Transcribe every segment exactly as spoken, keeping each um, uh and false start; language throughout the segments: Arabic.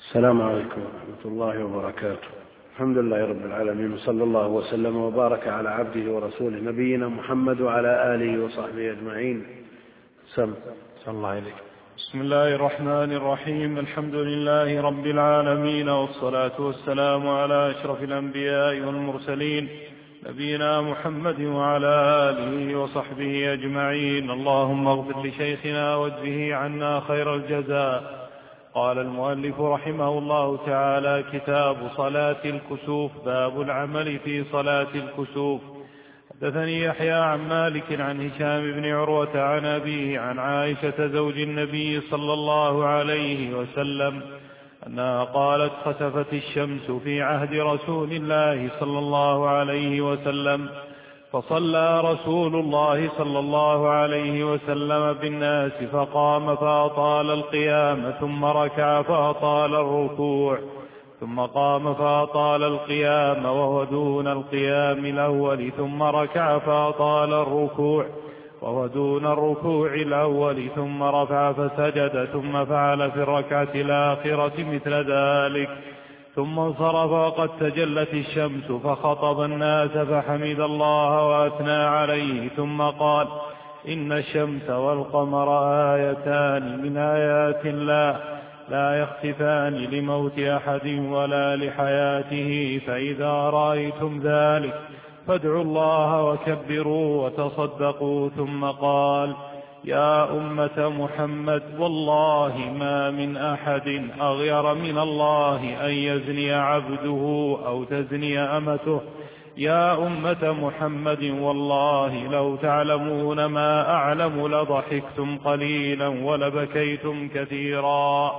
السلام عليكم ورحمة الله وبركاته. الحمد لله رب العالمين، وصلى الله وسلم وبارك على عبده ورسوله نبينا محمد وعلى آله وصحبه أجمعين. سم صلى الله عليك. بسم الله الرحمن الرحيم. الحمد لله رب العالمين، والصلاة والسلام على أشرف الأنبياء والمرسلين نبينا محمد وعلى آله وصحبه أجمعين. اللهم اغفر لشيخنا واجزه عنا خير الجزاء. قال المؤلف رحمه الله تعالى: كتاب صلاة الكسوف. باب العمل في صلاة الكسوف. حدثني يحيى عن مالك عن هشام بن عروة عن أبيه عن عائشة زوج النبي صلى الله عليه وسلم أنها قالت: خسفت الشمس في عهد رسول الله صلى الله عليه وسلم، فصلى رسول الله صلى الله عليه وسلم بالناس، فقام فأطال القيام، ثم ركع فأطال الركوع، ثم قام فأطال القيام وهو دون القيام الأول، ثم ركع فأطال الركوع وهو دون الركوع الأول، ثم رفع فسجد، ثم فعل في الركعة الآخرة مثل ذلك، ثم انصرف وقد تجلت الشمس، فخطب الناس فحمد الله وأثنى عليه، ثم قال: إن الشمس والقمر آيتان من آيات الله لا يختفان لموت أحد ولا لحياته، فإذا رأيتم ذلك فادعوا الله وكبروا وتصدقوا. ثم قال: يا أمة محمد، والله ما من أحد أغير من الله أن يزني عبده أو تزني أمته. يا أمة محمد، والله لو تعلمون ما أعلم لضحكتم قليلا ولبكيتم كثيرا.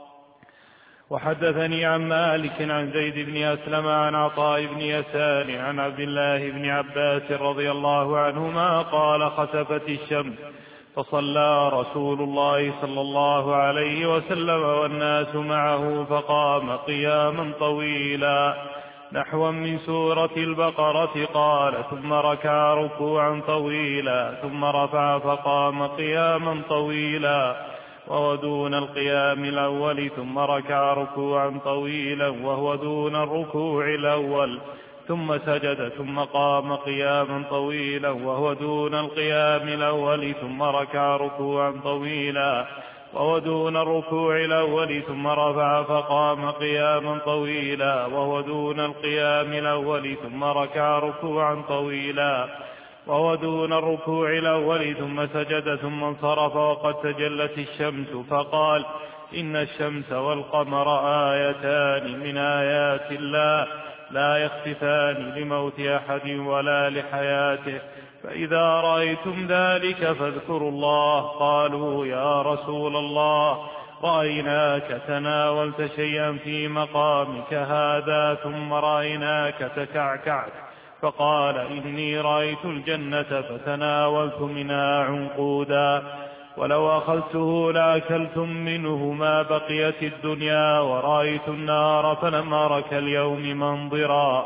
وحدثني عن مالك عن زيد بن أسلم عن عطاء بن يسار عن عبد الله بن عباس رضي الله عنهما قال: خسفت الشمس، فصلى رسول الله صلى الله عليه وسلم والناس معه، فقام قياما طويلا نحوا من سورة البقرة، قال: ثم ركع ركوعا طويلا، ثم رفع فقام قياما طويلا وهو دون القيام الأول، ثم ركع ركوعا طويلا وهو دون الركوع الأول، ثم سجد، ثم قام قياما طويلا وهو دون القيام الأول، ثم ركع ركوعا طويلا وهو دون الركوع الأول، ثم رفع فقام قياما طويلا وهو دون القيام الأول، ثم ركع ركوعا طويلا وهو دون الركوع الأول، ثم سجد، ثم انصرف وقد تجلت الشمس، فقال: إن الشمس والقمر آيتان من آيات الله لا يختفان لموت أحد ولا لحياته، فإذا رأيتم ذلك فاذكروا الله. قالوا: يا رسول الله، رأيناك تناولت شيئا في مقامك هذا، ثم رأيناك تكعكعت. فقال: إني رأيت الجنة فتناولت منها عنقودا، ولو أخذته لأكلتم منه ما بقيت الدنيا، ورأيت النار فلم أرك اليوم منظرا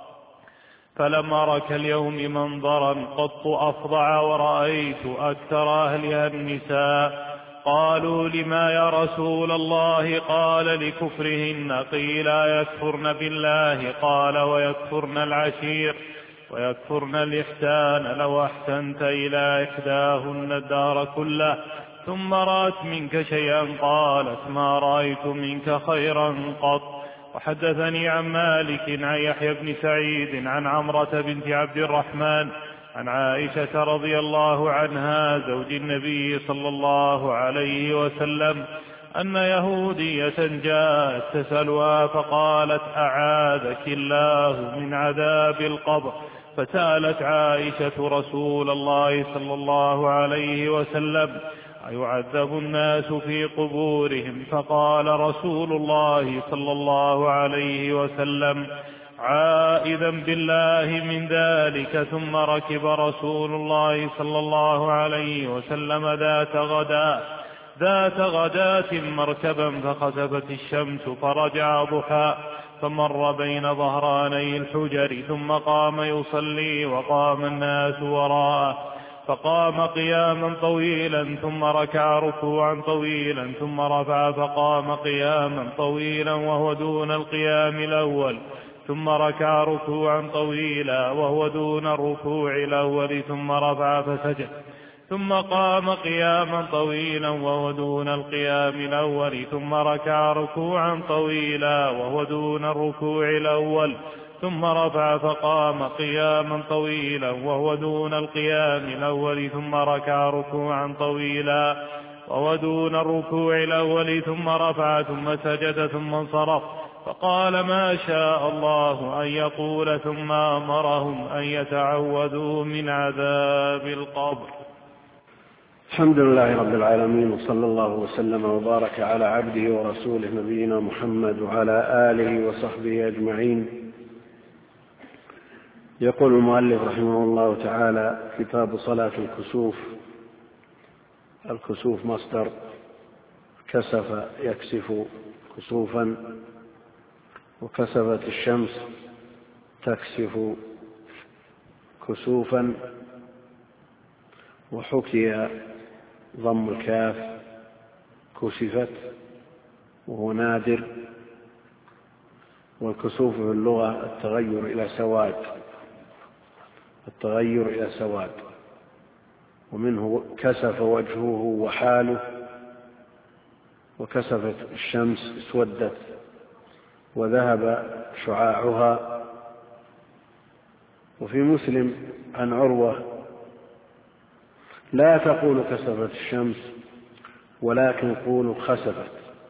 فلم أرك اليوم منظرا قط أفظع، ورأيت أكثر أهلها النساء. قالوا: لما يا رسول الله؟ قال: لكفرهن. قيل: يكفرن بالله؟ قال: ويكفرن العشير ويكفرن الإحسان. لو أحسنت إلى إحداهن الدار كله ثم رأت منك شيئا قالت: ما رأيت منك خيرا قط. وحدثني عن مالك عن يحيى بن سعيد عن عمرة بنت عبد الرحمن عن عائشة رضي الله عنها زوج النبي صلى الله عليه وسلم أن يهودية جاءت تسألها فقالت: أعاذك الله من عذاب القبر. فسألت عائشة رسول الله صلى الله عليه وسلم: أيعذب الناس في قبورهم؟ فقال رسول الله صلى الله عليه وسلم: عائذا بالله من ذلك. ثم ركب رسول الله صلى الله عليه وسلم ذات غداة ذات غداة مركبا، فخسفت الشمس، فرجع ضحى، فمر بين ظهراني الحجر، ثم قام يصلي وقام الناس وراءه. فقام قياما طويلا ثم ركع ركوعا طويلا ثم رفع فقام قياما طويلا وهو دون القيام الأول ثم ركع ركوعا طويلا وهو دون الركوع الأول ثم رفع فسجد ثم قام قياما طويلا وهو دون القيام الأول ثم ركع ركوعا طويلا وهو دون الركوع الأول ثم رفع فقام قياما طويلا وهو دون القيام الأول ثم ركع ركوعا طويلا وهو دون الركوع الأول ثم رفع ثم سجد ثم انصرف فقال ما شاء الله أن يقول ثم أمرهم أن يتعوذوا من عذاب القبر. الحمد لله رب العالمين، وصلى الله وسلم وبارك على عبده ورسوله نبينا محمد وعلى آله وصحبه أجمعين. يقول المؤلف رحمه الله تعالى: كتاب صلاة الكسوف. الكسوف مصدر كسف يكسف كسوفا، وكسفت الشمس تكسف كسوفا، وحكي ضم الكاف كسفت وهو نادر. والكسوف في اللغة التغير إلى سواد، التغير إلى سواد، ومنه كسف وجهه وحاله، وكسفت الشمس اسودت وذهب شعاعها. وفي مسلم عن عروة: لا تقول كسفت الشمس ولكن قولوا خسفت.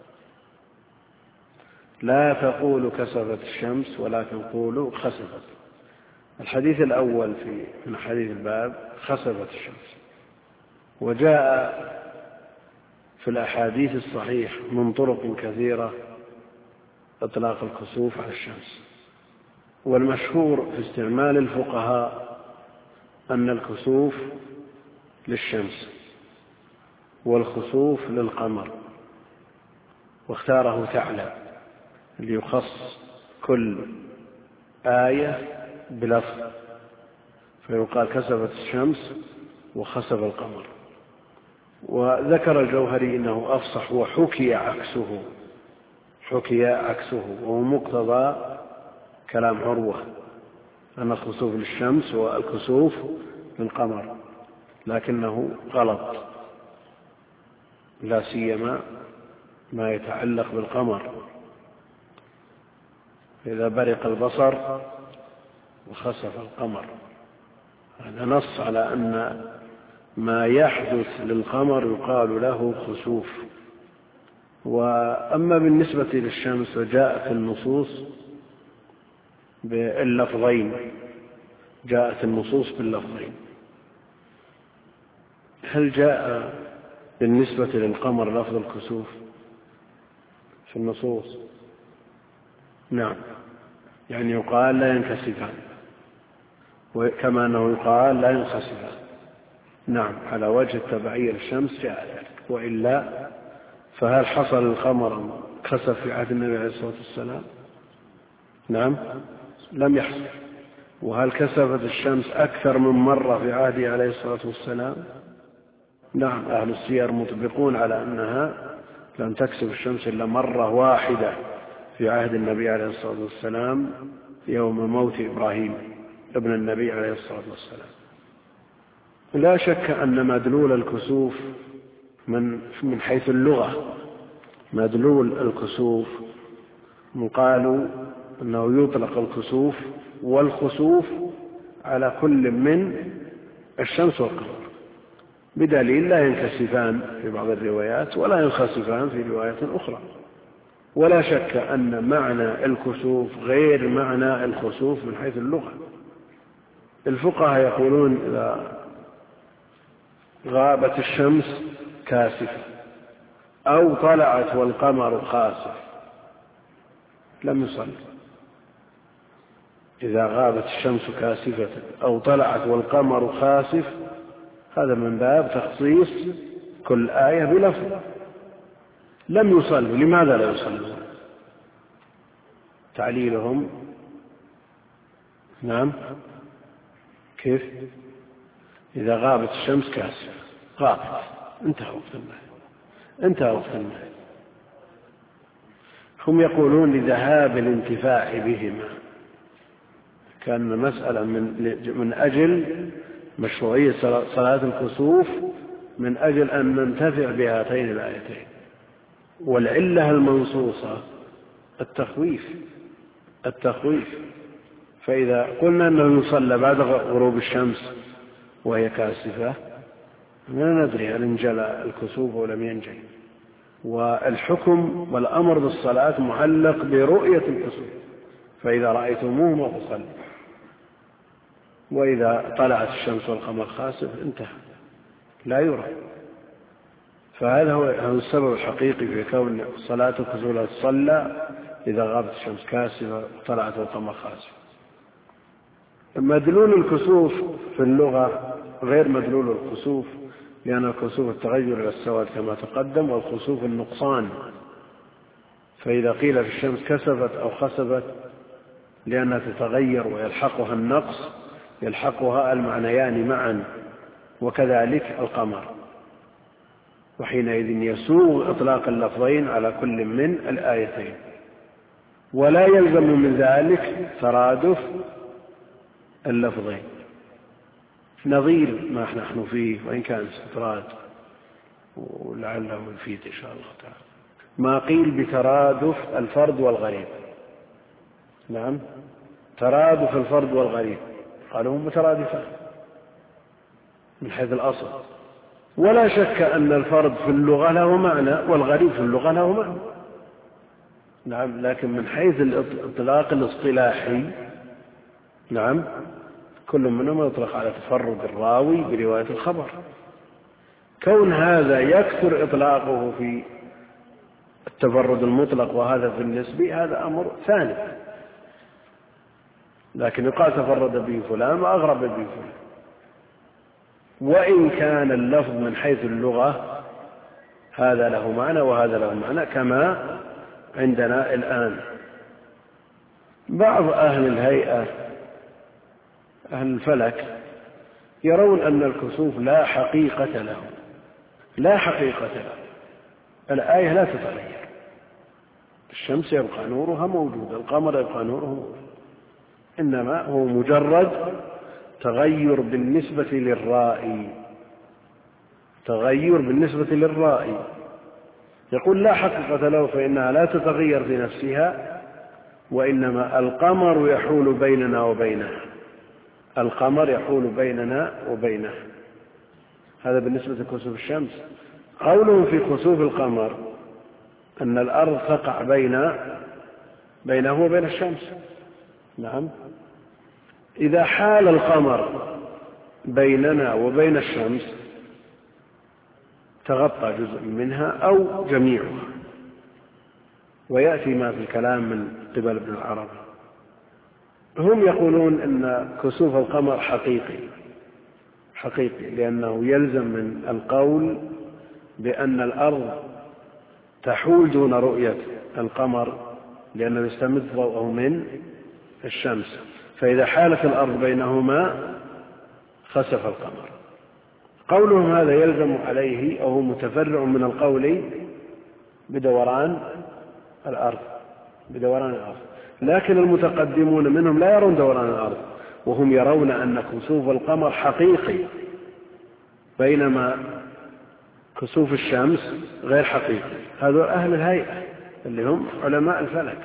لا تقول كسفت الشمس ولكن قولوا خسفت. الحديث الأول في من حديث الباب خسفت الشمس، وجاء في الأحاديث الصحيح من طرق كثيرة إطلاق الكسوف على الشمس. والمشهور في استعمال الفقهاء أن الكسوف للشمس والخسوف للقمر، واختاره تعالى ليخص كل آية بلفظ، فيقال كسفت الشمس وخسف القمر. وذكر الجوهري إنه أفصح وحكي عكسه، حكي عكسه، وهو مقتضى كلام عروة أن الخسوف للشمس والكسوف للقمر، لكنه غلط، لا سيما ما يتعلق بالقمر. إذا برق البصر وخسف القمر، هذا نص على أن ما يحدث للقمر يقال له خسوف. وأما بالنسبة للشمس فجاءت النصوص باللفظين، جاءت النصوص باللفظين. هل جاء بالنسبة للقمر لفظ الكسوف في النصوص؟ نعم، يعني يقال لا ينكسفان، وكما أنه يقال لا ينخسفان. نعم، على وجه التبعية للشمس جاء ذلك، وإلا فهل حصل القمر كسف في عهد النبي عليه الصلاة والسلام؟ نعم، لم يحصل. وهل كسفت الشمس أكثر من مرة في عهده عليه الصلاة والسلام؟ نعم، أهل السير مطبقون على أنها لم تكسف الشمس إلا مرة واحدة في عهد النبي عليه الصلاة والسلام يوم موت إبراهيم ابن النبي عليه الصلاة والسلام. لا شك أن مدلول الكسوف من من حيث اللغة، مدلول الكسوف قالوا أنه يطلق الكسوف والخسوف على كل من الشمس والقمر، بدليل لا ينكسفان في بعض الروايات ولا ينخسفان في روايات أخرى. ولا شك أن معنى الكسوف غير معنى الخسوف من حيث اللغة. الفقهاء يقولون إذا غابت الشمس كاسفة أو طلعت والقمر خاسف لم يصل. إذا غابت الشمس كاسفة أو طلعت والقمر خاسف، هذا من باب تخصيص كل آية بلفظ. لم يصلوا. لماذا لا يصلون؟ تعليلهم: نعم، كيف إذا غابت الشمس كاسفة، غابت، انتهى وقت النهي، انتهى وقت النهي. هم يقولون لذهاب الانتفاع بهما، كان مسألة من, من أجل مشروعية صلاة الكسوف، من أجل أن ننتفع بهاتين الآيتين. والعلة المنصوصة التخويف، التخويف. فإذا قلنا أنه يصلى بعد غروب الشمس وهي كاسفة، لا ندري هل انجلى الكسوف ولم ينجلي. والحكم والأمر بالصلاة معلق برؤية الكسوف، فإذا رأيتموهما فصلوا، وإذا طلعت الشمس والقمر خاسف انتهى، لا يرى. فهذا هو السبب الحقيقي في كون صلاة الكسوف لا تصلى إذا غابت الشمس كاسفة وطلعت القمر خاسف. مدلول الكسوف في اللغة غير مدلول الكسوف، لأن الكسوف التغير إلى السواد كما تقدم، والخسوف النقصان. فإذا قيل في الشمس كسفت أو خسفت لأنها تتغير ويلحقها النقص، يلحقها المعنيان معا، وكذلك القمر. وحينئذ يسوغ إطلاق اللفظين على كل من الآيتين، ولا يلزم من ذلك ترادف اللفظين، نظير ما نحن فيه، وإن كان استطراد ولعله يفيد إن شاء الله تعالى. ما قيل بترادف الفرد والغريب، نعم، ترادف الفرد والغريب، قالوا مترادفان من حيث الأصل، ولا شك أن الفرد في اللغة له معنى والغريب في اللغة له معنى، نعم، لكن من حيث الإطلاق الاصطلاحي، نعم، كل منهم يطلق على تفرد الراوي برواية الخبر. كون هذا يكثر إطلاقه في التفرد المطلق وهذا في النسبي، هذا أمر ثاني، لكن يقال تفرد به فلان وأغرب به فلان، وإن كان اللفظ من حيث اللغة هذا له معنى وهذا له معنى كما عندنا الآن. بعض أهل الهيئة أهل الفلك يرون أن الكسوف لا حقيقة له، لا حقيقة له، الآية لا تتغير، الشمس يبقى نورها موجود، القمر يبقى نوره موجود، إنما هو مجرد تغير بالنسبة للرائي، تغير بالنسبة للرائي. يقول لا حقيقة له فإنها لا تتغير في نفسها، وإنما القمر يحول بيننا وبينها، القمر يحول بيننا وبينه. هذا بالنسبة لكسوف الشمس. قولهم في كسوف القمر أن الأرض تقع بين بينه وبين الشمس، نعم، إذا حال القمر بيننا وبين الشمس تغطى جزء منها أو جميعها، ويأتي ما في الكلام من قبل ابن العربي. هم يقولون أن كسوف القمر حقيقي، حقيقي لأنه يلزم من القول بأن الأرض تحول دون رؤية القمر، لأنه يستمد ضوءه من الشمس، فإذا حالت الأرض بينهما خسف القمر. قولهم هذا يلزم عليه أو متفرع من القول بدوران الأرض، بدوران الأرض، لكن المتقدمون منهم لا يرون دوران الأرض، وهم يرون أن كسوف القمر حقيقي، بينما كسوف الشمس غير حقيقي. هذول أهل الهيئة اللي هم علماء الفلك.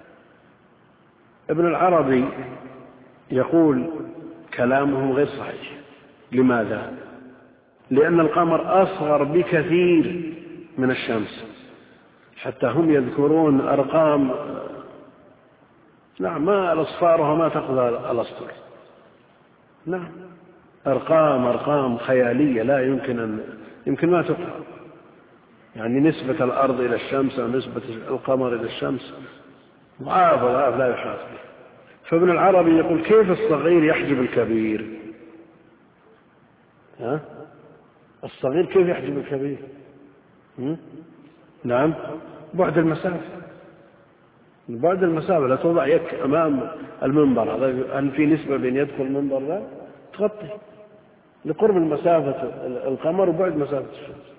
ابن العربي يقول كلامهم غير صحيح. لماذا؟ لأن القمر أصغر بكثير من الشمس، حتى هم يذكرون أرقام، نعم، ما الأصفارها ما تأخذ الأسطر، نعم، أرقام أرقام خيالية لا يمكن أن يمكن ما تقرأ، يعني نسبة الأرض إلى الشمس أو نسبة القمر إلى الشمس ضعاف وضعاف لا يحاط به. فابن العربي يقول كيف الصغير يحجب الكبير؟ ها؟ الصغير كيف يحجب الكبير؟ م? نعم، بعد المسافة، بعد المسافة لا توضع يك أمام المنبر، هل في نسبة بين يدخل المنبر لا تغطي، لقرب المسافة القمر وبعد مسافة الشمس.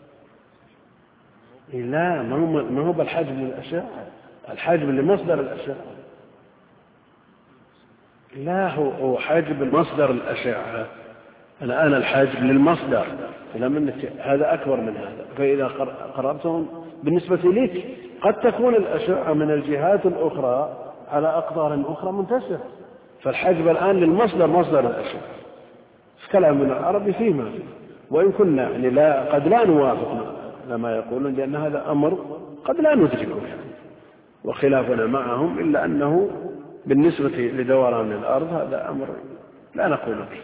لا، ما هو ما هو بالحجب للأشعة، الحجب لمصدر الأشعة. لا، هو هو حجب مصدر الأشعة. الآن الحجب للمصدر، هذا أكبر من هذا. فإذا قرأتهم بالنسبة لك قد تكون الأشعة من الجهات الأخرى على أقطار أخرى منتشرة، فالحجب الآن للمصدر، مصدر الأشعة. كلام من العرب فيما فيه، وإن كنا يعني لا قد لا نوافق لما يقولون، لأن هذا أمر قد لا ندركه يعني، وخلافنا معهم، إلا أنه بالنسبة لدوران الأرض هذا أمر لا نقول به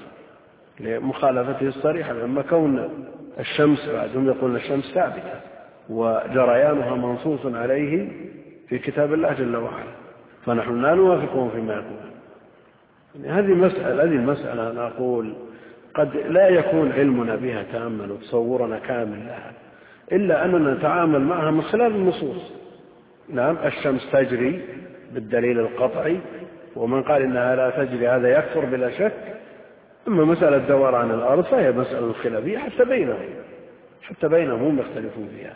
لمخالفته الصريحة. لما كون الشمس بعدهم يقولون الشمس ثابتة وجريانها منصوص عليه في كتاب الله جل وعلا، فنحن لا نوافقهم فيما يقول. يعني هذه مسألة هذه المسألة أنا أقول قد لا يكون علمنا بها تأمل وتصورنا كامل لها، إلا أننا نتعامل معها من خلال النصوص. نعم، الشمس تجري بالدليل القطعي، ومن قال إنها لا تجري هذا يكفر بلا شك. أما مسألة دوران الأرض فهي مسألة خلافية حتى بينهم حتى بينهم يختلفون فيها،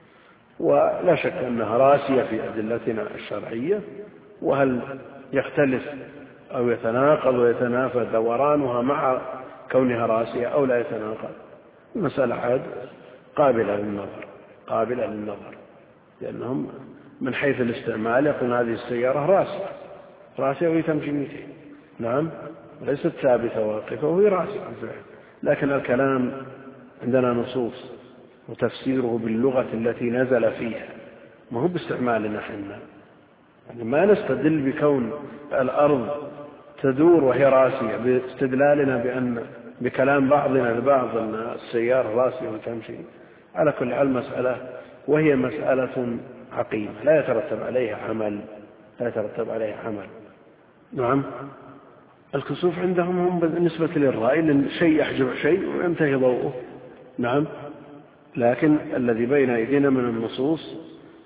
ولا شك أنها راسية في أدلتنا الشرعية. وهل يختلف أو يتناقض ويتنافى دورانها مع كونها راسية أو لا يتناقض؟ المسألة عاد قابلة للنظر قابلة للنظر لأنهم من حيث الاستعمال يقول هذه السيارة راسية راسية وهي تمشي مئتين. نعم، ليست ثابتة واقفة وهي راسية، لكن الكلام عندنا نصوص وتفسيره باللغة التي نزل فيها، ما هو باستعمالنا حنا. يعني ما نستدل بكون الأرض تدور وهي راسية باستدلالنا بأن بكلام بعضنا البعض أن السيارة راسية وتمشي. على كل حال مسألة، وهي مسألة عقيمة لا يترتب عليها عمل لا يترتب عليها عمل. نعم، الكسوف عندهم هم بالنسبة للرأي لأن شيء يحجب شيء وينتهي ضوءه. نعم، لكن الذي بين أيدينا من النصوص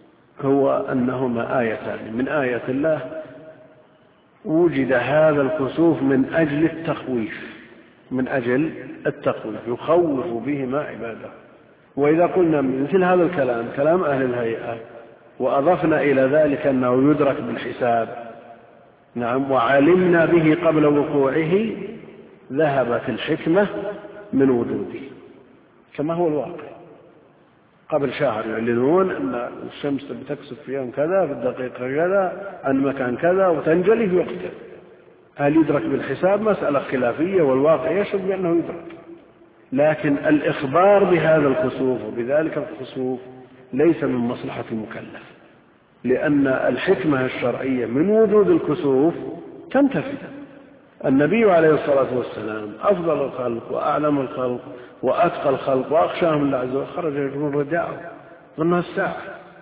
هو أنهما آيتان من آيات الله، وجد هذا الكسوف من أجل التخويف من أجل التخويف يخوف بهما عباده. وإذا قلنا مثل هذا الكلام كلام أهل الهيئة وأضفنا إلى ذلك أنه يدرك بالحساب، نعم، وعلمنا به قبل وقوعه، ذهبت الحكمة من وجوده كما هو الواقع. قبل شهر يعلنون أن الشمس بتكسف في يوم كذا في الدقيقة كذا عن مكان كذا وتنجلي في وقت. هل يدرك بالحساب؟ مسألة خلافية، والواقع يشهد بأنه يدرك. لكن الإخبار بهذا الكسوف وبذلك الكسوف ليس من مصلحة المكلف، لأن الحكمة الشرعية من وجود الكسوف تنتفي. النبي عليه الصلاة والسلام أفضل الخلق وأعلم الخلق وأتقى الخلق وأخشاهم الله عز وجل خرج يجرون رداءه ظنها الساعة.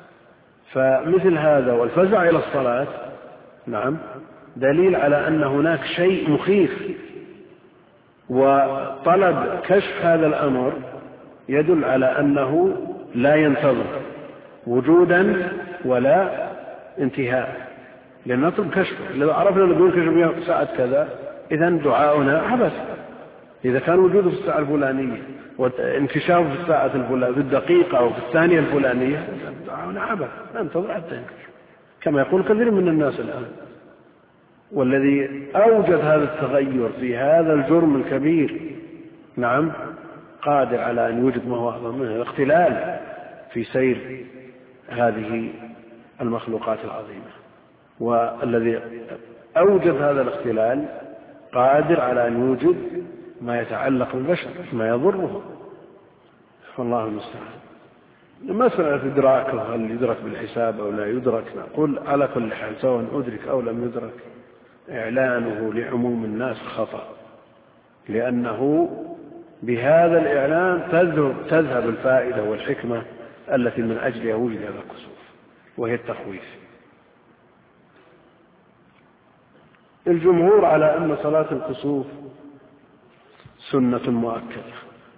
فمثل هذا والفزع إلى الصلاة، نعم، دليل على أن هناك شيء مخيف، وطلب كشف هذا الأمر يدل على أنه لا ينتظر وجودا ولا انتهاء، لأن نطلب كشفه. لو عرفنا نقول كشف ساعة كذا إذن دعاؤنا عبث. إذا كان وجوده في الساعة الفلانية وانكشافه في الساعة الفلانية في الدقيقة أو في الثانية الفلانية دعاؤنا عبث، ننتظر حتى ينكشف كما يقول كثير من الناس الآن. والذي أوجد هذا التغير في هذا الجرم الكبير، نعم، قادر على أن يوجد ما هو أعظم منه، الاختلال في سير هذه المخلوقات العظيمة. والذي أوجد هذا الاختلال قادر على أن يوجد ما يتعلق بالبشر ما يضره، والله المستعان. مسألة إدراكه هل يدرك بالحساب أو لا يدرك، نقول على كل حال سواء أدرك أو لم يدرك إعلانه لعموم الناس خطأ، لأنه بهذا الإعلان تذهب الفائدة والحكمة التي من أجلها وجد هذا الكسوف، وهي التخويف. الجمهور على أن صلاة الكسوف سنة مؤكدة،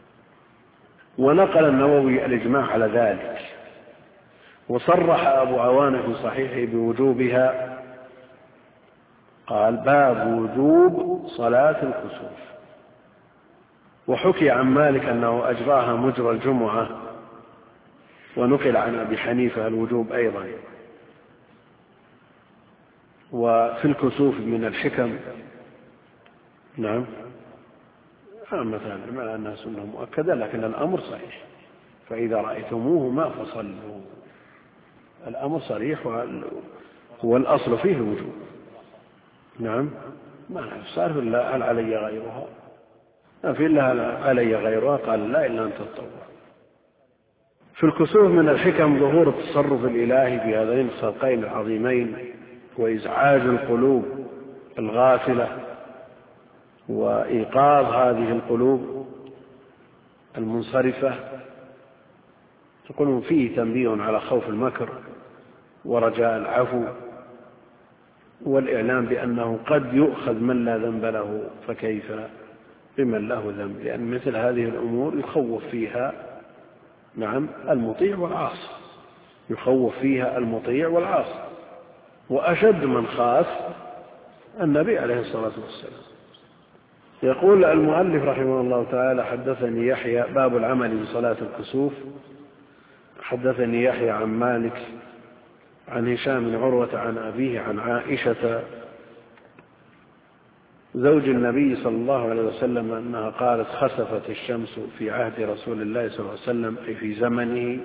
ونقل النووي الإجماع على ذلك، وصرح أبو عوانة في صحيحه بوجوبها، قال: باب وجوب صلاة الكسوف. وحكي عن مالك أنه أجراها مجرى الجمعة، ونقل عن أبي حنيفة الوجوب أيضا. وفي الكسوف من الحكم نعم مثلا مع أنها سنة مؤكدة، لكن الأمر صحيح، فإذا رأيتموهما فصلوا. الأمر صريح والأصل فيه الوجوب. نعم ما صار إلا هل علي غيرها، ما في إلا هل علي غيرها، قال لا إلا أن تتطوع. في الكسوف من الحكم ظهور التصرف الإلهي في هذين الخلقين العظيمين، وإزعاج القلوب الغافلة وإيقاظ هذه القلوب المنصرفة. يقولون فيه تنبيه على خوف المكر ورجاء العفو، والإعلام بأنه قد يؤخذ من لا ذنب له، فكيف بمن له ذنب، لأن مثل هذه الأمور يخوف فيها نعم المطيع والعاصي، يخوف فيها المطيع والعاصي. وأشد من خاف النبي عليه الصلاة والسلام. يقول المؤلف رحمه الله تعالى: حدثني يحيى، باب العمل بصلاة الكسوف. حدثني يحيى عن مالك عن هشام بن عروة عن أبيه عن عائشة زوج النبي صلى الله عليه وسلم أنها قالت: خسفت الشمس في عهد رسول الله صلى الله عليه وسلم، أي في زمنه،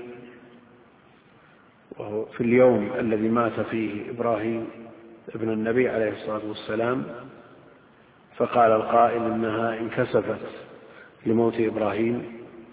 وهو في اليوم الذي مات فيه إبراهيم ابن النبي عليه الصلاة والسلام. فقال القائل إنها انكسفت لموت إبراهيم،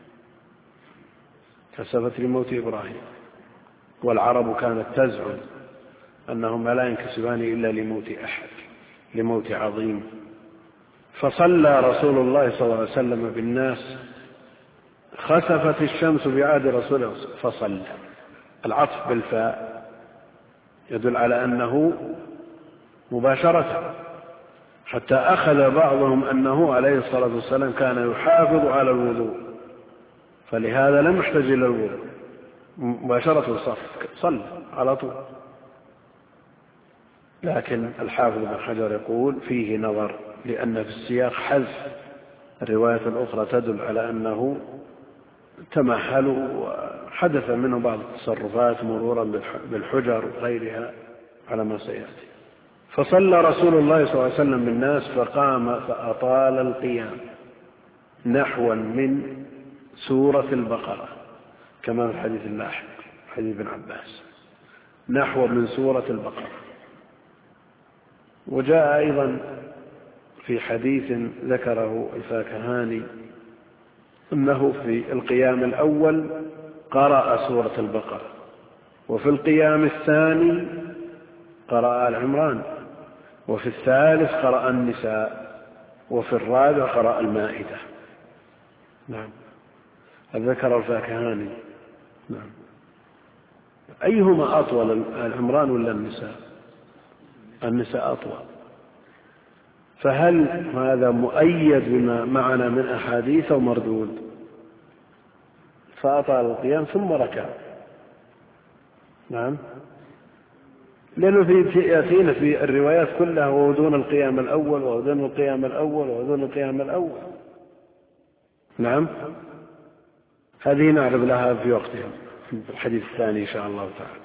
كسفت لموت إبراهيم، والعرب كانت تزعم أنهم لا ينكسفان إلا لموت أحد، لموت عظيم. فصلى رسول الله صلى الله عليه وسلم بالناس، خسفت الشمس بعهد رسول الله فصلى. العطف بالفاء يدل على أنه مباشرة، حتى أخذ بعضهم أنه عليه الصلاة والسلام كان يحافظ على الوضوء، فلهذا لم يحتاج إلى الوضوء، مباشرة الصف صلى على طول. لكن الحافظ بن حجر يقول فيه نظر، لأن في السياق حذف الرواية الأخرى تدل على أنه تمهل وحدث منه بعض التصرفات مرورا بالحجر وغيرها على ما سيأتي. فصلى رسول الله صلى الله عليه وسلم بالناس، فقام فأطال القيام نحوا من سورة البقرة، كما في الحديث اللاحق حديث ابن عباس، نحو من سورة البقرة. وجاء أيضا في حديث ذكره الفاكهاني أنه في القيام الأول قرأ سورة البقرة، وفي القيام الثاني قرأ آل عمران، وفي الثالث قرأ النساء، وفي الرابع قرأ المائدة. نعم ذكر الفاكهاني. نعم أيهما أطول، آل عمران ولا النساء؟ النساء أطول. فهل هذا مؤيد بما معنا من أحاديث ومردود؟ فأطال القيام ثم ركع. نعم لأنه في يأتينا في الروايات كلها ودون القيام الأول ودون القيام الأول ودون القيام الأول. نعم هذه نعرف لها في وقتها في الحديث الثاني إن شاء الله تعالى.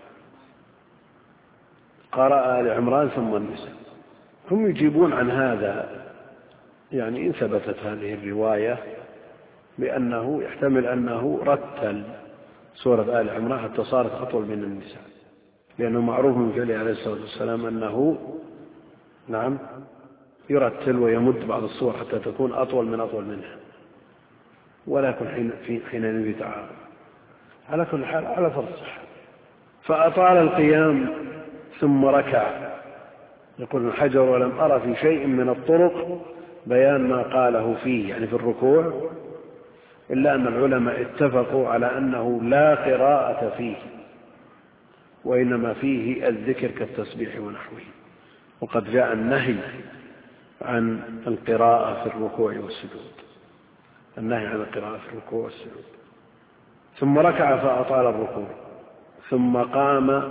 قرأ آل عمران ثم النساء. هم يجيبون عن هذا، يعني إن ثبتت هذه الرواية بأنه يحتمل أنه رتل سورة آل عمران حتى صارت أطول من النساء، لأنه معروف من فعله عليه الصلاة والسلام أنه نعم يرتل ويمد بعض الصور حتى تكون أطول من أطول منها، ولكن حين في حين يتعارض. على كل حال على فرض الصحة. فأطال القيام ثم ركع. يقول ابن حجر: ولم أرى في شيء من الطرق بيان ما قاله فيه، يعني في الركوع، إلا أن العلماء اتفقوا على أنه لا قراءة فيه، وإنما فيه الذكر كالتسبيح ونحوه. وقد جاء النهي عن القراءة في الركوع والسجود، النهي عن القراءة في الركوع والسجود. ثم ركع فأطال الركوع، ثم قام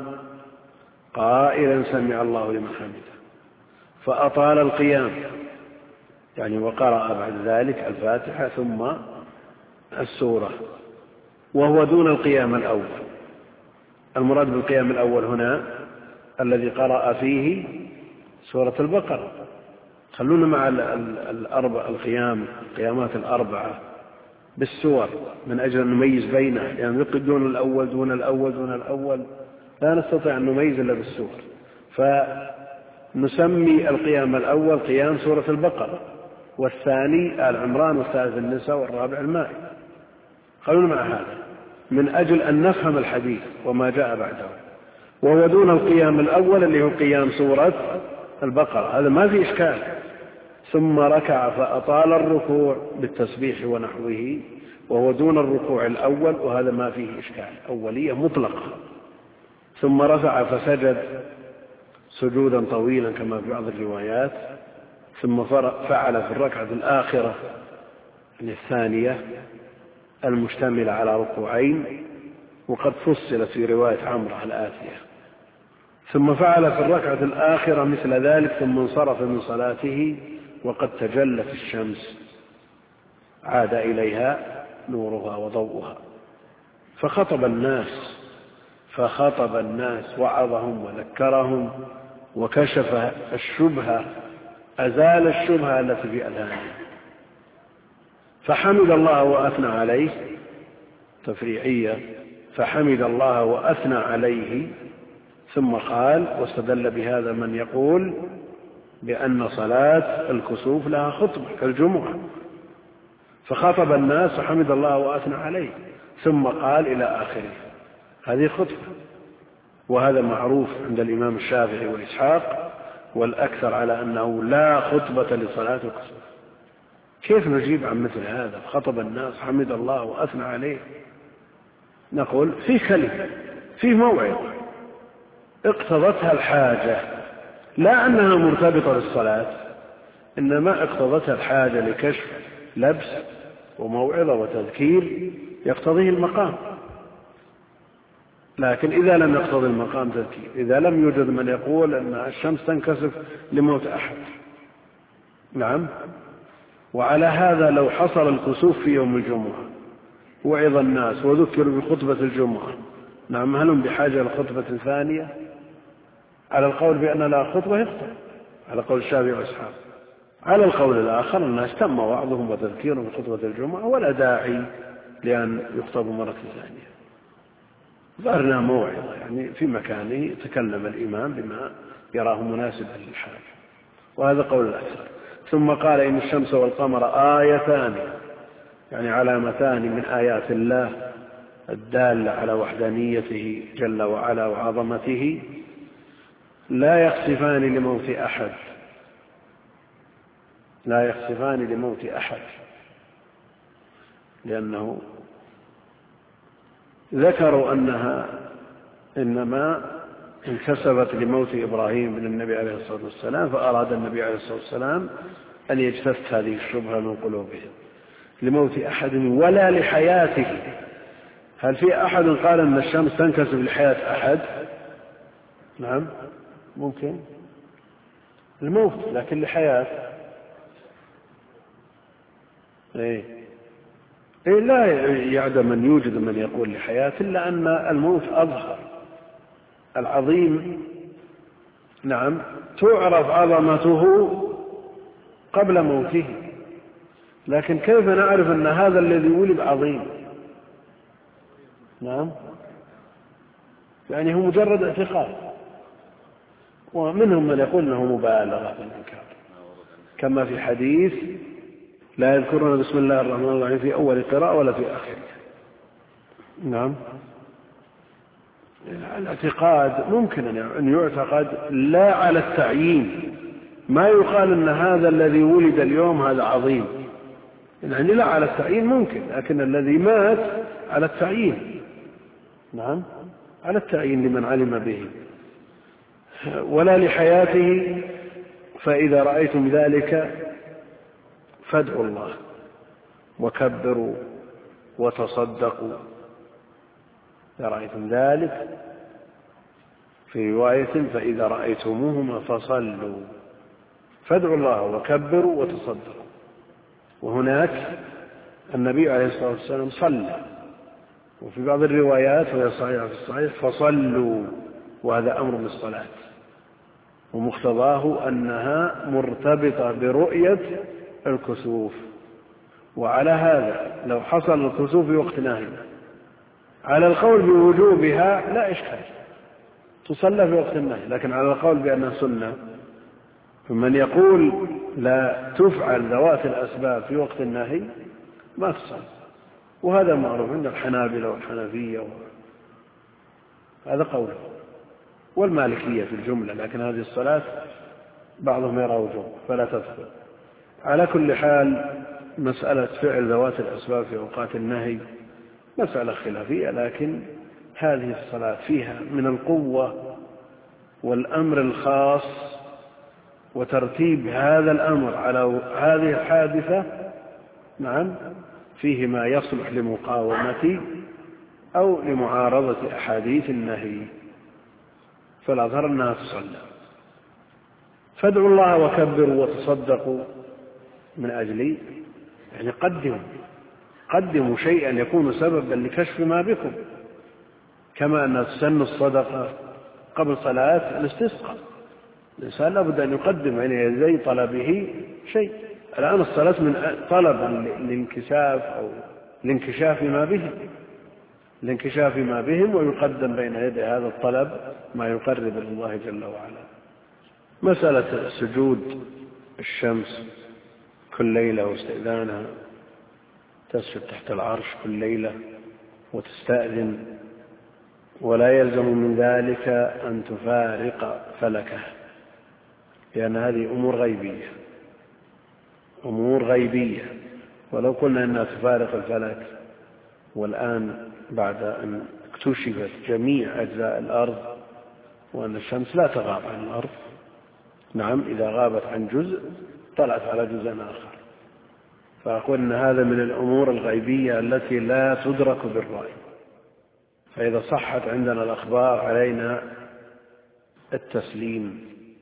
قائلا: سمع الله لمن حمده، فأطال القيام، يعني وقرأ بعد ذلك الفاتحة ثم السورة، وهو دون القيام الأول. المراد بالقيام الأول هنا الذي قرأ فيه سورة البقرة. خلونا مع الأربع القيام القيامات الأربعة بالسور من أجل أن نميز بينه، يعني يقف دون الأول دون الأول دون الأول لا نستطيع أن نميز إلا بالسور، فنسمي القيام الأول قيام سورة البقرة، والثاني آل عمران، والثالث النساء، والرابع المائدة. خلونا مع هذا من أجل أن نفهم الحديث وما جاء بعده. وهو دون القيام الأول اللي هو قيام سورة البقرة، هذا ما في إشكال. ثم ركع فأطال الركوع بالتسبيح ونحوه، وهو دون الركوع الأول، وهذا ما فيه إشكال، أولية مطلقة. ثم رفع فسجد سجودا طويلا كما في بعض الروايات. ثم فعل في الركعة الآخرة الثانية المشتملة على ركوعين، وقد فصلت في رواية عمرو الآتية. ثم فعل في الركعة الآخرة مثل ذلك، ثم انصرف من صلاته وقد تجلت الشمس، عاد إليها نورها وضوءها، فخطب الناس فخطب الناس وعظهم وذكرهم وكشف الشبهة، أزال الشبهة التي في أذهانهم، فحمد الله وأثنى عليه، تفريعية، فحمد الله وأثنى عليه. ثم قال، واستدل بهذا من يقول بأن صلاة الكسوف لها خطبة كالجمعة، فخطب الناس وحمد الله وأثنى عليه، ثم قال إلى آخره، هذه خطبة. وهذا معروف عند الإمام الشافعي وإسحاق، والأكثر على أنه لا خطبة لصلاة الكسوف. كيف نجيب عن مثل هذا؟ خطب الناس حمد الله وأثنى عليه. نقول في كلمة، في موعظة اقتضتها الحاجة، لا أنها مرتبطة بالصلاة، إنما اقتضتها الحاجة لكشف لبس وموعظة وتذكير يقتضيه المقام. لكن إذا لم يقتضي المقام تذكير، إذا لم يوجد من يقول أن الشمس تنكسف لموت أحد، نعم، وعلى هذا لو حصل الكسوف في يوم الجمعة وعظ الناس وذكروا بخطبة الجمعة، نعم، هل هم بحاجة لخطبة ثانية؟ على القول بأن لا خطبة يخطب، على قول الشافعي وإسحاق. على القول الآخر الناس تم وعظهم وتذكيرهم بخطبة الجمعة ولا داعي لأن يخطبوا مرة ثانية. ظهرنا موعظة يعني في مكانه تكلم الإمام بما يراه مناسبا للحال، وهذا قول الأكثر. ثم قال إن الشمس والقمر آيتان، يعني علامتان من آيات الله الدالة على وحدانيته جل وعلا وعظمته، لا يخسفان لموت أحد، لا يخسفان لموت أحد، لأنه ذكروا أنها إنما انكسبت لموت إبراهيم من النبي عليه الصلاة والسلام، فأراد النبي عليه الصلاة والسلام أن يجتث هذه الشبهة من قلوبهم. لموت أحد ولا لحياته. هل في أحد قال أن الشمس تنكسب لحياة أحد؟ نعم ممكن الموت، لكن لحياة إيه؟ إيه لا يعدم من يوجد من يقول لحياة، إلا أن الموت أظهر العظيم، نعم، تعرف عظمته قبل موته. لكن كيف نعرف أن هذا الذي ولد عظيم؟ نعم، يعني هو مجرد اعتقاد، ومنهم من يقول أنه مبالغة في الإنكار، كما في حديث لا يذكرون بسم الله الرحمن الرحيم في أول قراءة ولا في آخرها. نعم، الاعتقاد ممكن أن يعتقد لا على التعيين، ما يقال أن هذا الذي ولد اليوم هذا عظيم، يعني لا على التعيين ممكن، لكن الذي مات على التعيين، نعم، على التعيين لمن علم به. ولا لحياته، فإذا رأيتم ذلك فادعوا الله وكبروا وتصدقوا. إذا رأيتم ذلك، في رواية فإذا رأيتموهما فصلوا، فادعوا الله وكبروا وتصدقوا. وهناك النبي عليه الصلاة والسلام صلى، وفي بعض الروايات وهي صحيحة في الصحيح فصلوا، وهذا أمر بالصلاة، ومقتضاه أنها مرتبطة برؤية الكسوف. وعلى هذا لو حصل الكسوف في وقت نهي على القول بوجوبها لا إشكال، تصلى في وقت النهي، لكن على القول بأنها سنة فمن يقول لا تفعل ذوات الأسباب في وقت النهي ما تصلى، وهذا معروف عند الحنابلة والحنفية، هذا قوله، والمالكية في الجملة، لكن هذه الصلاة بعضهم يرى وجوب فلا تدخل. على كل حال مسألة فعل ذوات الأسباب في أوقات النهي مسألة خلافية، لكن هذه الصلاة فيها من القوة والأمر الخاص وترتيب هذا الأمر على هذه الحادثة، نعم، فيه ما يصلح لمقاومة أو لمعارضة أحاديث النهي، فالأظهر أنها تصلى. فادعوا الله وكبروا وتصدقوا من أجلي، يعني قدموا قدموا شيئا يكون سببا لكشف ما بكم، كما أن تسن الصدقة قبل صلاة الاستسقاء، الإنسان لابد أن يقدم عن يدي طلبه شيء. الآن الصلاة من طلب الانكشاف أو الانكشاف ما بهم الانكشاف ما بهم ويقدم بين يدي هذا الطلب ما يقرب إلى الله جل وعلا. مسألة سجود الشمس كل ليلة واستئذانها، تسجد تحت العرش كل ليلة وتستأذن، ولا يلزم من ذلك أن تفارق فلكه، لأن هذه أمور غيبية أمور غيبية ولو قلنا أنها تفارق الفلك، والآن بعد أن اكتشفت جميع أجزاء الأرض وأن الشمس لا تغاب عن الأرض، نعم، إذا غابت عن جزء طلعت على جزء آخر، فأقول أن هذا من الأمور الغيبية التي لا تدرك بالرأي. فإذا صحت عندنا الأخبار علينا التسليم،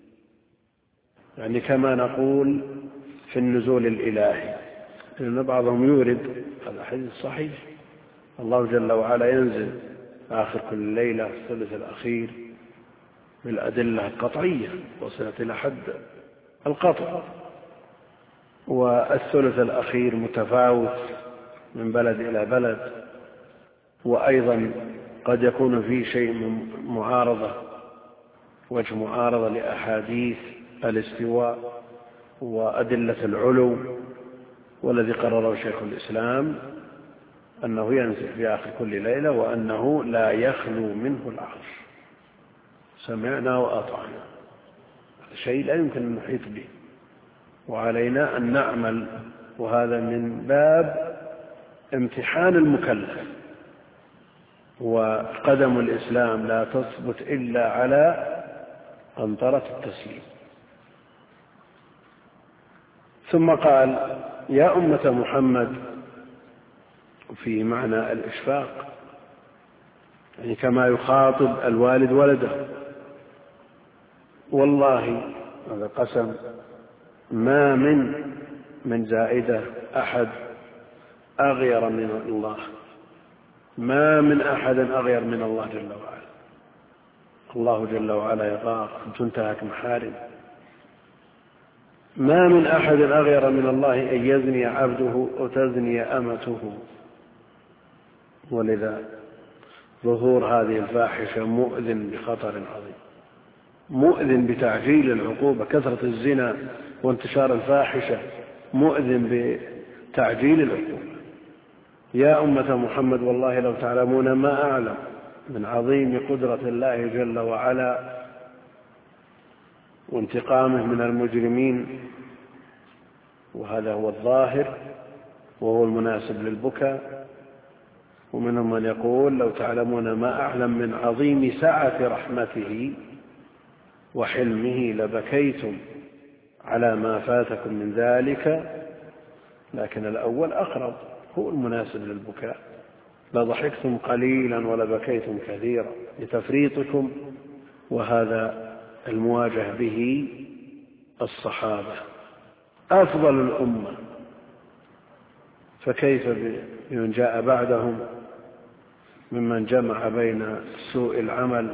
يعني كما نقول في النزول الإلهي، لأن بعضهم يورد هذا حديث صحيح، الله جل وعلا ينزل آخر كل ليلة في الثلث الأخير بالأدلة القطعية وصلت إلى حد القطع، والثلث الأخير متفاوت من بلد إلى بلد، وأيضا قد يكون فيه شيء من معارضة، وجه معارضة لأحاديث الاستواء وأدلة العلو، والذي قرره شيخ الإسلام أنه ينزل في آخر كل ليلة وأنه لا يخلو منه العرش. سمعنا وأطعنا، هذا شيء لا يمكن أن نحيط به، وعلينا أن نعمل، وهذا من باب امتحان المكلف، وقدم الإسلام لا تثبت إلا على قنطرة التسليم. ثم قال يا أمة محمد، في معنى الإشفاق، يعني كما يخاطب الوالد ولده، والله هذا قسم ما من من زائدة أحد أغير من الله، ما من أحد أغير من الله جل وعلا. الله جل وعلا يغار أن تنتهك محارم، ما من أحد أغير من الله أن يزني عبده وتزني أمته. ولذا ظهور هذه الفاحشة مؤذن بخطر عظيم، مؤذن بتعجيل العقوبة. كثرة الزنا وانتشار الفاحشة مؤذن بتعجيل العقوبة. يا أمة محمد، والله لو تعلمون ما أعلم من عظيم قدرة الله جل وعلا وانتقامه من المجرمين، وهذا هو الظاهر وهو المناسب للبكاء. ومنهم من يقول لو تعلمون ما أعلم من عظيم سعة رحمته وحلمه لبكيتم على ما فاتكم من ذلك، لكن الأول أقرب، هو المناسب للبكاء. لضحكتم قليلا ولبكيتم كثيرا لتفريطكم، وهذا المواجه به الصحابة. أفضل الأمة فكيف بمن جاء بعدهم ممن جمع بين سوء العمل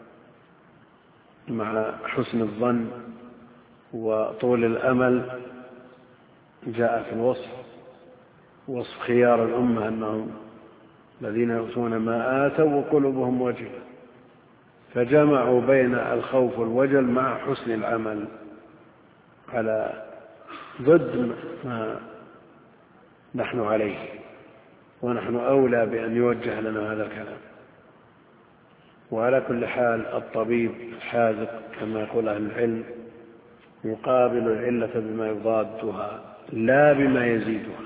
مع حسن الظن وطول الأمل. جاء في الوصف وصف خيار الأمة أنهم الذين يؤتون ما آتوا وقلوبهم وجلة، فجمعوا بين الخوف والوجل مع حسن العمل على ضد ما نحن عليه، ونحن أولى بأن يوجه لنا هذا الكلام. وعلى كل حال الطبيب الحاذق كما يقول أهل العلم يقابل العلة بما يضادها لا بما يزيدها،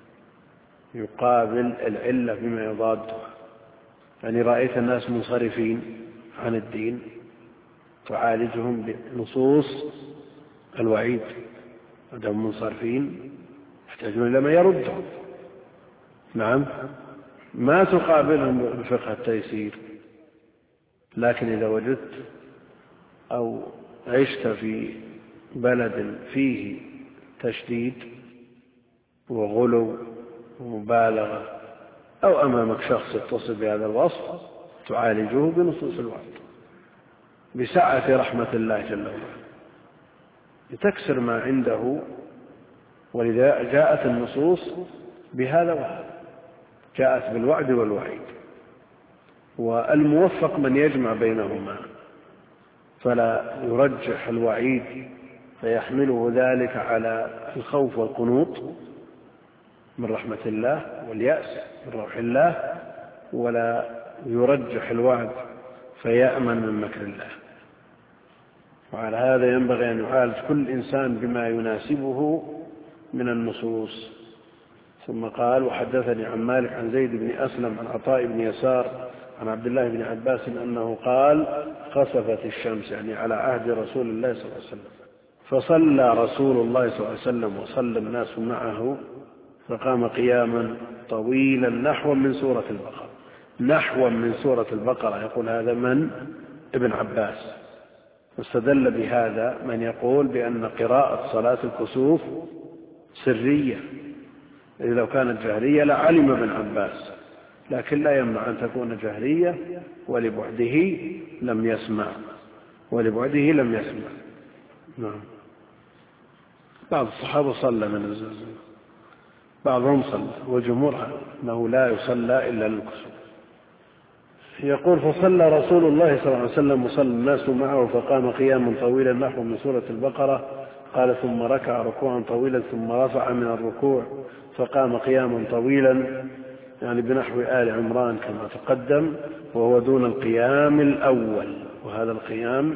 يقابل العلة بما يضادها. يعني رأيت الناس منصرفين عن الدين تعالجهم بنصوص الوعيد، عندهم منصرفين يحتاجون إلى ما يردهم. نعم، ما تقابلهم بفقه التيسير. لكن إذا وجدت أو عشت في بلد فيه تشديد وغلو ومبالغة، أو أمامك شخص يتصل بهذا الوصف، تعالجه بنصوص الوعد بسعة رحمة الله جل وعلا لتكسر ما عنده. ولذا جاءت النصوص بهذا وهذا، جاءت بالوعد والوعيد، والموفق من يجمع بينهما فلا يرجح الوعيد فيحمله ذلك على الخوف والقنوط من رحمة الله واليأس من روح الله، ولا يرجح الوعد فيأمن من مكر الله. وعلى هذا ينبغي أن يعالج كل إنسان بما يناسبه من النصوص. ثم قال: وحدثني عن مالك عن زيد بن أسلم عن عطاء بن يسار عن عبد الله بن عباس أنه قال: خسفت الشمس، يعني على عهد رسول الله صلى الله عليه وسلم، فصلى رسول الله صلى الله عليه وسلم وصلى الناس معه، فقام قياما طويلا نحو من سورة البقرة. نحو من سورة البقرة، يقول هذا من ابن عباس. واستدل بهذا من يقول بأن قراءة صلاة الكسوف سرية، إذ لو كانت جهرية لعلم ابن عباس، لكن لا يمنع أن تكون جهرية ولبعده لم يسمع ولبعده لم يسمع. نعم. بعض الصحابة صلى من الزلزال، بعضهم صلى، والجمهور أنه لا يصلى إلا للكسوف. يقول: فصلى رسول الله صلى الله عليه وسلم وصلى الناس معه، فقام قياما طويلا نحو من سورة البقرة. قال: ثم ركع ركوعا طويلا ثم رفع من الركوع، فقام قياما طويلا، يعني بنحو آل عمران كما تقدم، وهو دون القيام الأول. وهذا القيام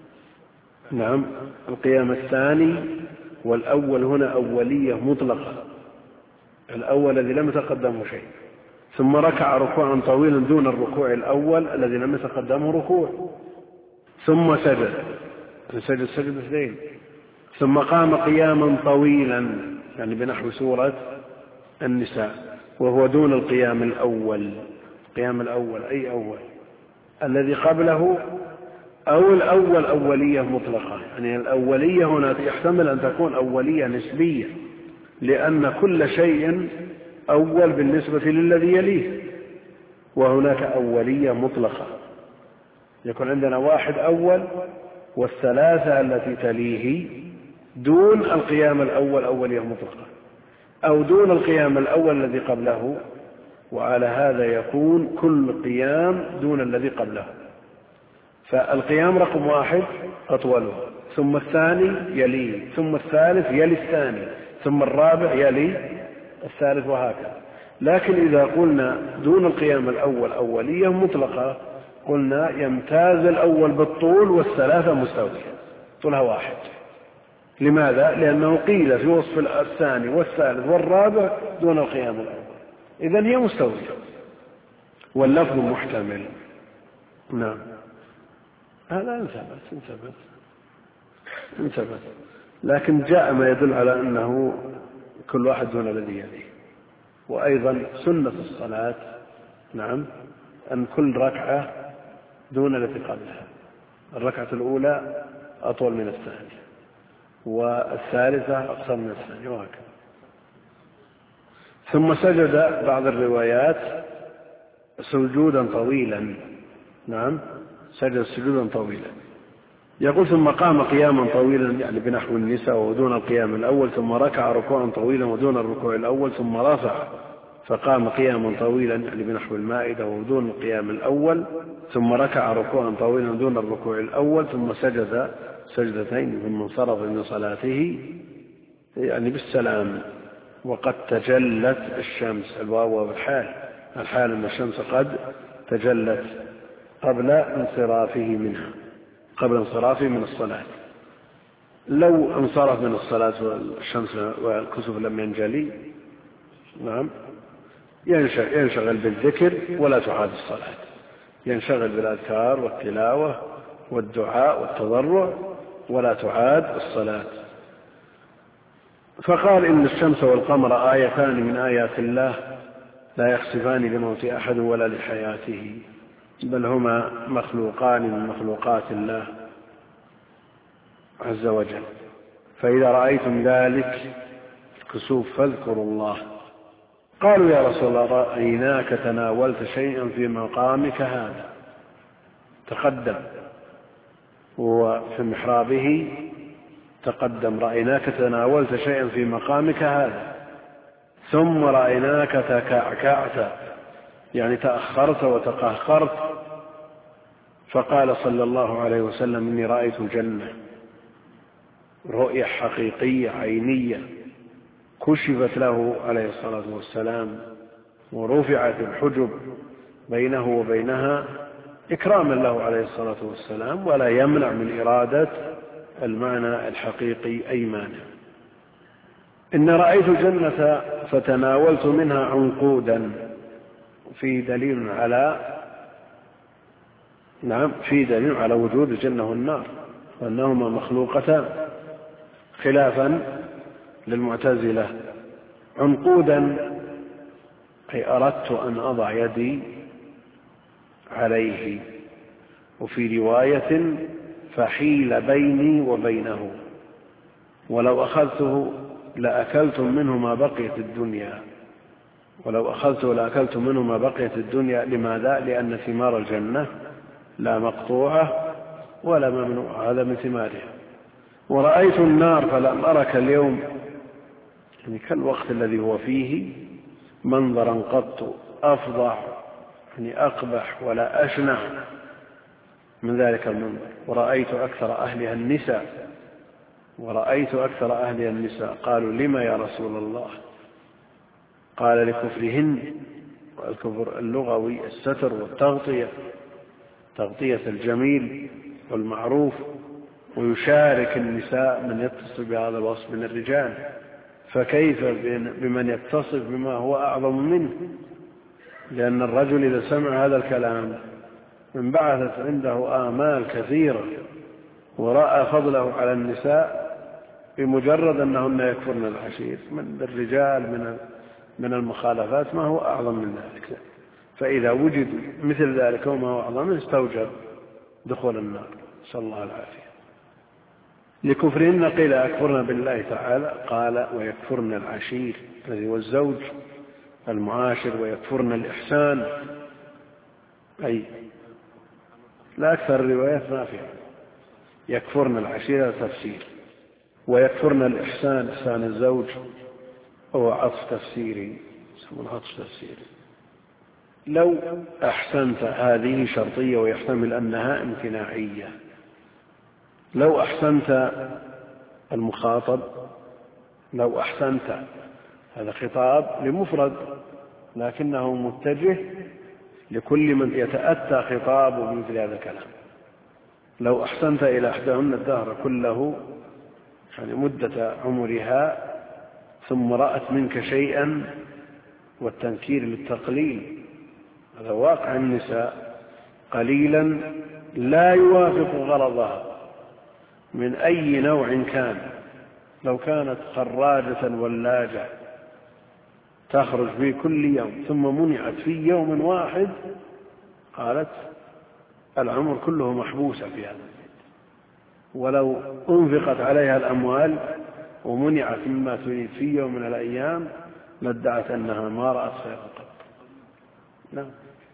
نعم القيام الثاني، والأول هنا أولية مطلقة، الأول الذي لم يتقدمه شيء. ثم ركع ركوعا طويلا دون الركوع الأول الذي لم يتقدمه ركوع، ثم سجد سجد سجدتين، ثم قام قياما طويلا، يعني بنحو سورة النساء، وهو دون القيام الأول. القيام الأول أي أول الذي قبله، أو الأول أولية مطلقة. يعني الأولية هنا يحتمل أن تكون أولية نسبية، لأن كل شيء أول بالنسبة للذي يليه، وهناك أولية مطلقة، يكون عندنا واحد أول والثلاثة التي تليه دون القيام الأول أولية مطلقة، أو دون القيام الأول الذي قبله. وعلى هذا يكون كل قيام دون الذي قبله. فالقيام رقم واحد أطوله، ثم الثاني يليه، ثم الثالث يلي الثاني، ثم الرابع يلي الثالث، وهكذا. لكن إذا قلنا دون القيام الأول أولية مطلقة، قلنا يمتاز الأول بالطول والثلاثة مستوية، طولها واحد. لماذا؟ لأنه قيل في وصف الثاني والثالث والرابع دون القيام الأول، إذن هي مستوية، واللفظ محتمل. نعم، هذا انثبت انثبت انثبت لكن جاء ما يدل على أنه كل واحد دون الذي يليه. وأيضا سنة الصلاة نعم أن كل ركعة دون التي قبلها، الركعة الأولى أطول من الثانية، والثالثة أقصر من الثانية، وهكذا. ثم سجد بعض الروايات سجودا طويلا. نعم، سجد سجودا طويلا. يقول ثم قام قياما طويلا يعني بنحو النساء ودون القيام الأول، ثم ركع ركوعا طويلا ودون الركوع الأول، ثم رفع فقام قياما طويلا يعني بنحو المائدة ودون القيام الأول، ثم ركع ركوعا طويلا دون الركوع الأول، ثم سجد سجدتين ثم انصرف من صلاته يعني بالسلام. وقد تجلت الشمس، الواو والحال، الحال أن الشمس قد تجلت قبل انصرافه منها، قبل انصرافه من الصلاة. لو انصرف من الصلاة والشمس والكسوف لم ينجلي، نعم، ينشغل بالذكر ولا تعاد الصلاة، ينشغل بالأذكار والتلاوة والدعاء والتضرع ولا تعاد الصلاة. فقال إن الشمس والقمر آيتان من آيات الله لا يخسفان لموت أحد ولا لحياته، بل هما مخلوقان من مخلوقات الله عز وجل. فإذا رأيتم ذلك الكسوف فاذكروا الله. قالوا يا رسول الله رأيناك تناولت شيئا في مقامك هذا، تقدم وفي محرابه تقدم رأيناك تناولت شيئا في مقامك هذا، ثم رأيناك تكعكعت يعني تأخرت وتقهقرت. فقال صلى الله عليه وسلم إني رأيت الجنة رؤية حقيقية عينية كشفت له عليه الصلاة والسلام، ورفعت الحجب بينه وبينها إكراما له عليه الصلاة والسلام، ولا يمنع من إرادة المعنى الحقيقي أي مانع. إن رأيت الجنة فتناولت منها عنقودا، في دليل على نعم في دليل على وجود الجنة والنار وأنهما مخلوقتان خلافا للمعتزلة. عنقودا أي أردت أن أضع يدي عليه، وفي رواية فحيل بيني وبينه، ولو أخذته لأكلتم منه ما بقيت الدنيا، ولو أخذته لأكلتم منه ما بقيت الدنيا. لماذا؟ لأن ثمار الجنة لا مقطوعة ولا ممنوعة، هذا من ثمارها. ورأيت النار فلم أرك اليوم يعني كالوقت الذي هو فيه منظرا قط أفظع يعني أقبح ولا أشنع من ذلك المنظر. ورأيت أكثر أهلها النساء ورأيت أكثر أهلها النساء. قالوا لما يا رسول الله؟ قال لكفرهن، والكفر اللغوي الستر والتغطية، تغطية الجميل والمعروف، ويشارك النساء من يتصف بهذا الوصف من الرجال، فكيف بمن يتصف بما هو أعظم منه؟ لأن الرجل إذا سمع هذا الكلام انبعثت عنده آمال كثيرة، ورأى فضله على النساء بمجرد أنهن يكفرن العشير من الرجال من من المخالفات ما هو أعظم من ذلك. فإذا وجد مثل ذلك وما هو أعظم استوجب دخول النار، نسأل الله العافية. لكفرهن قيل أكفرن بالله تعالى، قال ويكفرن العشير الذي هو الزوج المعاشر، ويكفرن الإحسان، أي لا أكثر الروايات ما فيها. يكفرن العشير تفسير، ويكفرن الإحسان إحسان الزوج هو عطف تفسيري، يسمونه عطف تفسيري. لو أحسنت هذه شرطية ويحتمل أنها امتناعية. لو أحسنت المخاطب، لو أحسنت هذا خطاب لمفرد لكنه متجه لكل من يتأتى خطابه بمثل هذا الكلام. لو أحسنت إلى إحداهن الدهر كله يعني مدة عمرها ثم رأت منك شيئا، والتنكير للتقليل، هذا واقع النساء قليلا لا يوافق غرضها من أي نوع كان. لو كانت خراجة ولاجة تخرج في كل يوم ثم منعت في يوم واحد، قالت العمر كله محبوسة في هذا. ولو أنفقت عليها الأموال ومنعت مما تريد في يوم من الأيام لادعت أنها ما رأت خيرا قط. نعم.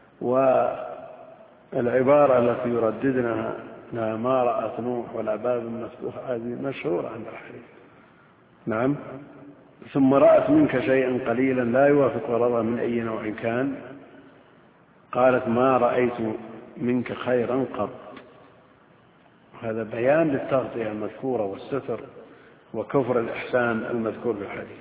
والعبارة التي يرددنها أنها ما رأت نوح ولا باب مفتوح هذه مشهورة عند الحديث. نعم. ثم رأت منك شيئا قليلا لا يوافق غرضها من أي نوع كان، قالت ما رأيت منك خيرا قط. هذا بيان للتغطية المذكورة والستر وكفر الإحسان المذكور في الحديث.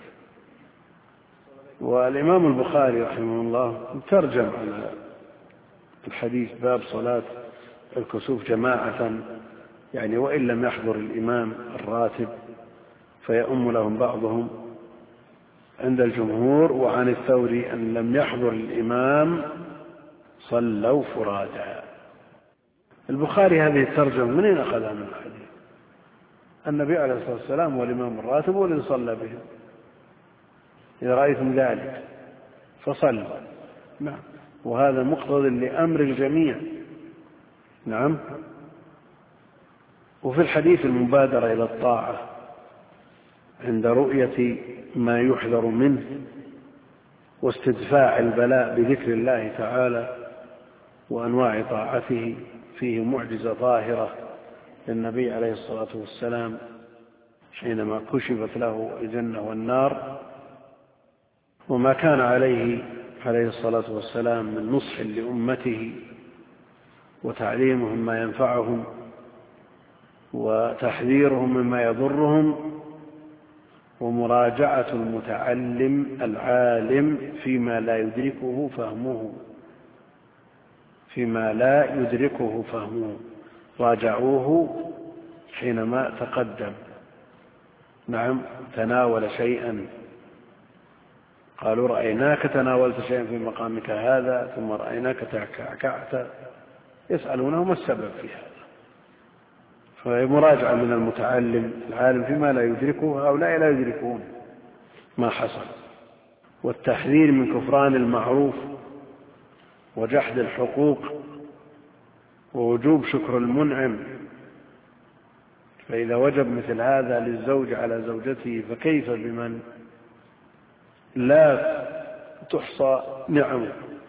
والإمام البخاري رحمه الله ترجم على الحديث باب صلاة الكسوف جماعة، يعني وإن لم يحضر الإمام الراتب فيؤم لهم بعضهم عند الجمهور، وعن الثوري أن لم يحضر الإمام صلوا فرادا. البخاري هذه الترجمة منين أخذها من الحديث؟ النبي عليه الصلاة والسلام والإمام الراتب والذي صلى بهم، إذا رأيتم ذلك فصلوا. نعم. وهذا مقتضى لأمر الجميع. نعم. وفي الحديث المبادرة إلى الطاعة عند رؤية ما يحذر منه واستدفاع البلاء بذكر الله تعالى وأنواع طاعته، فيه معجزة ظاهرة للنبي عليه الصلاة والسلام حينما كشفت له الجنة والنار، وما كان عليه عليه الصلاة والسلام من نصح لأمته وتعليمهم ما ينفعهم وتحذيرهم مما يضرهم ومراجعة المتعلم العالم فيما لا يدركه فهمه فيما لا يدركه فهمه راجعوه حينما تقدم. نعم. تناول شيئا قالوا رأيناك تناولت شيئا في مقامك هذا ثم رأيناك تكعكعت، يسألونه ما السبب في هذا، فمراجعة من المتعلم العالم فيما لا يدركه هؤلاء لا يدركون ما حصل، والتحذير من كفران المعروف وجحد الحقوق ووجوب شكر المنعم. فإذا وجب مثل هذا للزوج على زوجته فكيف بمن لا تحصى نعمه.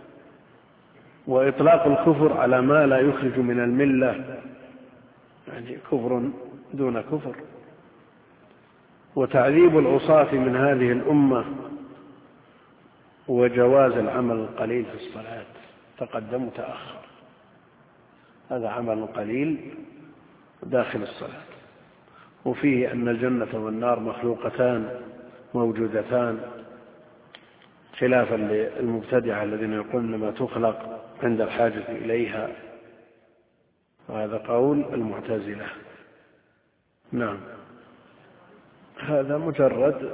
وإطلاق الكفر على ما لا يخرج من الملة، يعني كفر دون كفر. وتعذيب العصاة من هذه الأمة وجواز العمل القليل في الصلاة تقدم وتأخر، هذا عمل قليل داخل الصلاة. وفيه أن الجنة والنار مخلوقتان موجودتان، خلافا للمبتدعة الذين يقولون ما تخلق عند الحاجة إليها، وهذا قول المعتزلة. نعم. هذا مجرد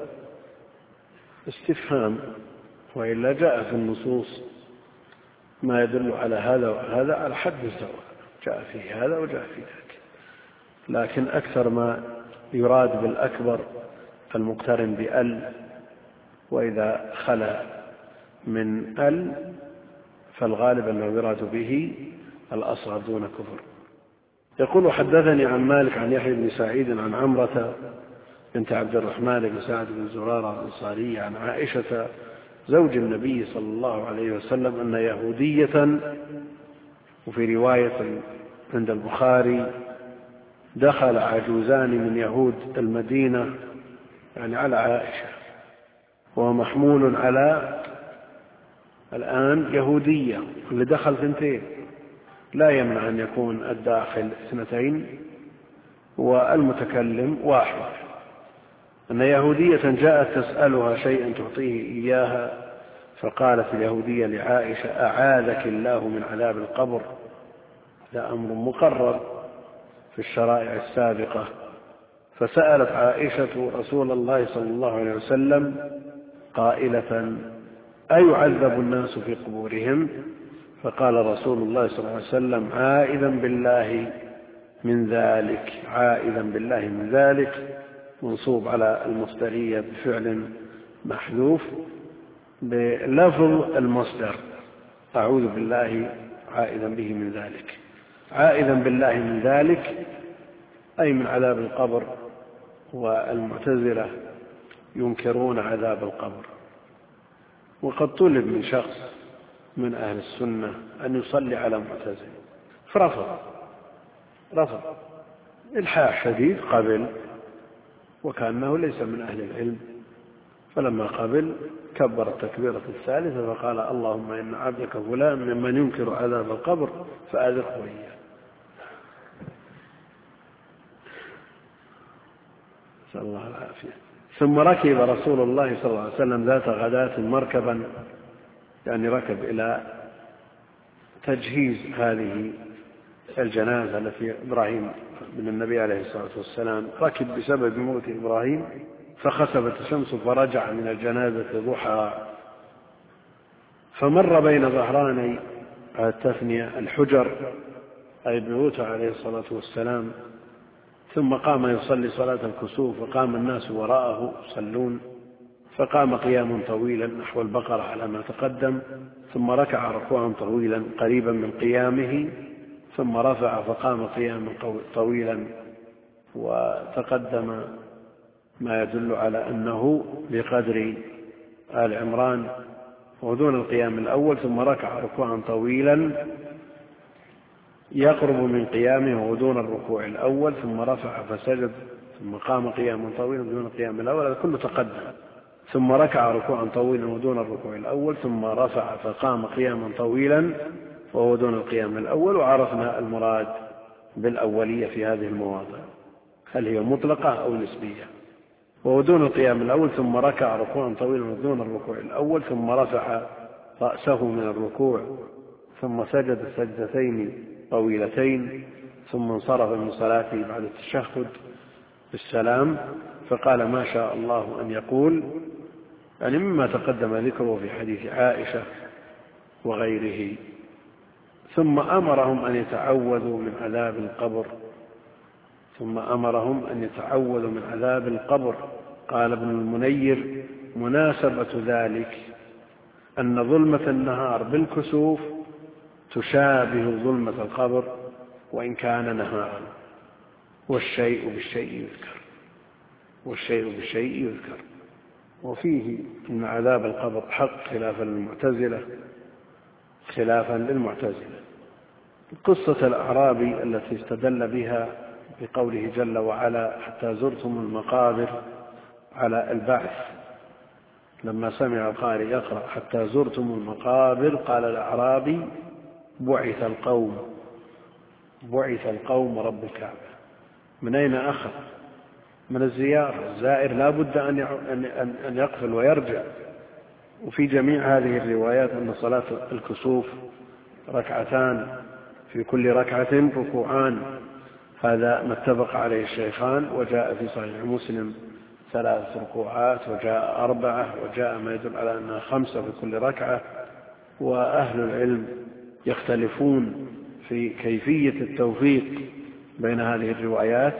استفهام، وإلا جاء في النصوص ما يدل على هذا وهذا على حد سواء، جاء فيه هذا وجاء فيه ذاك، لكن أكثر ما يراد بالأكبر المقترن بأل، وإذا خلا من أل فالغالب أنه يراد به الأصغر دون كفر. يقول حدثني عن مالك عن يحيى بن سعيد عن عمرة بنت عبد الرحمن بن سعد بن زرارة الأنصارية عن عائشة زوج النبي صلى الله عليه وسلم أن يهودية، وفي رواية عند البخاري دخل عجوزان من يهود المدينة يعني على عائشة، وهو محمول على الآن يهودية، اللي دخل ثنتين لا يمنع أن يكون الداخل اثنتين والمتكلم واحد. أن يهودية جاءت تسألها شيئا تعطيه إياها، فقالت اليهودية لعائشة أعاذك الله من عذاب القبر. هذا أمر مقرر في الشرائع السابقة. فسألت عائشة رسول الله صلى الله عليه وسلم قائلة أيعذب الناس في قبورهم؟ فقال رسول الله صلى الله عليه وسلم عائذا بالله من ذلك، عائذا بالله من ذلك، منصوب على المصدرية بفعل محذوف بلفظ المصدر أعوذ بالله عائذا به من ذلك. عائذا بالله من ذلك أي من عذاب القبر، والمعتزلة ينكرون عذاب القبر وقد طلب من شخص من أهل السنة أن يصلي على معتزل فرفض رفض إلحاح شديد قبل، وكأنه ليس من أهل العلم، فلما قبل كبر التكبيرة الثالثة فقال اللهم إن عبدك فلان ممن ينكر عذاب القبر فأذقه إياه. نسأل الله العافية. ثم ركب رسول الله صلى الله عليه وسلم ذات غداة مركبا، يعني ركب إلى تجهيز هذه الجنازة التي إبراهيم من النبي عليه الصلاة والسلام ركب بسبب موت إبراهيم، فخسفت الشمس فرجع من الجنازة ضحى، فمر بين ظهراني التثنية الحجر أي بيوته عليه الصلاة والسلام، ثم قام يصلي صلاة الكسوف، وقام الناس وراءه يصلون، فقام قياما طويلا نحو البقرة على ما تقدم، ثم ركع ركوعا طويلا قريبا من قيامه، ثم رفع فقام قياما طويلا، وتقدم ما يدل على أنه بقدر آل عمران ودون القيام الأول، ثم ركع ركوعا طويلا يقرب من قيامه ودون الركوع الأول، ثم رفع فسجد، ثم قام قياما طويلا دون القيام الأول، هذا كله تقدم، ثم ركع ركوعا طويلا ودون الركوع الأول، ثم رفع فقام قياما طويلا وهو دون القيام الأول. وعرفنا المراد بالأولية في هذه المواضع، هل هي مطلقة أو نسبية. وهو دون القيام الأول، ثم ركع ركوعا طويلا دون الركوع الأول، ثم رفع رأسه من الركوع، ثم سجد السجدتين طويلتين، ثم انصرف من صلاته بعد التشهد بالسلام، فقال ما شاء الله أن يقول، يعني مما تقدم ذكره في حديث عائشة وغيره. ثم أمرهم أن يتعوذوا من عذاب القبر ثم أمرهم أن يتعوذوا من عذاب القبر. قال ابن المنير مناسبة ذلك أن ظلمة النهار بالكسوف تشابه ظلمة القبر وإن كان نهارا، والشيء بالشيء يذكر والشيء بالشيء يذكر وفيه أن عذاب القبر حق خلافا للمعتزلة خلافا للمعتزلة. قصة الأعرابي التي استدل بها بقوله جل وعلا حتى زرتم المقابر على البعث، لما سمع القارئ يقرأ حتى زرتم المقابر قال الأعرابي بعث القوم بعث القوم رب الكعبة. من أين أخذ؟ من الزيارة. الزائر لا بد أن يقفل ويرجع. وفي جميع هذه الروايات أن صلاة الكسوف ركعتان، في كل ركعة ركوعان، هذا ما اتفق عليه الشيخان. وجاء في صحيح مسلم ثلاث ركوعات، وجاء أربعة، وجاء ما يدل على أنها خمسة في كل ركعة. وأهل العلم يختلفون في كيفية التوفيق بين هذه الروايات،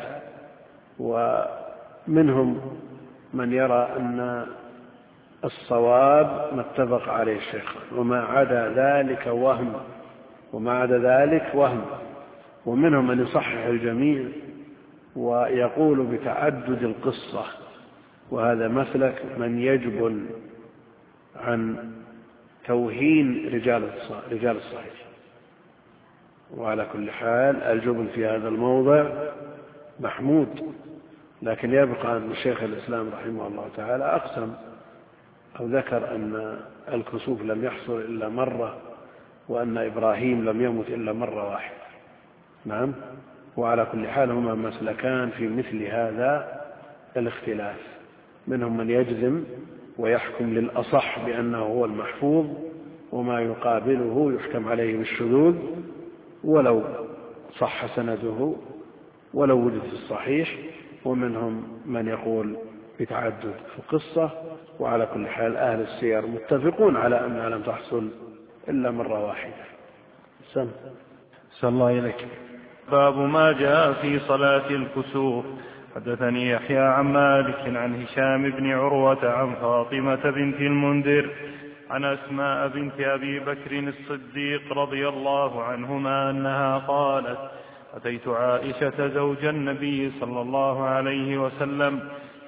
ومنهم من يرى أن الصواب ما اتفق عليه الشيخان، وما عدا ذلك وهم وما عدا ذلك وهم ومنهم من يصحح الجميع ويقول بتعدد القصة، وهذا مسلك من يجبن عن توهين رجال الصحيح. وعلى كل حال الجبن في هذا الموضع محمود، لكن يبقى أن الشيخ الإسلام رحمه الله تعالى أقسم أو ذكر أن الكسوف لم يحصل إلا مرة، وأن إبراهيم لم يمت إلا مرة واحدة. نعم. وعلى كل حال هما مسلكان في مثل هذا الاختلاف، منهم من يجزم ويحكم للأصح بأنه هو المحفوظ، وما يقابله يحكم عليه بالشذوذ ولو صح سنده ولو وجد في الصحيح، ومنهم من يقول بتعدد في القصة. وعلى كل حال أهل السير متفقون على أنها لم تحصل إلا مرة واحدة. سم سم الله إليك. باب ما جاء في صلاة الكسوف. حدثني يحيى عن مالك عن هشام بن عروة عن فاطمة بنت المنذر عن أسماء بنت أبي بكر الصديق رضي الله عنهما أنها قالت: أتيت عائشة زوج النبي صلى الله عليه وسلم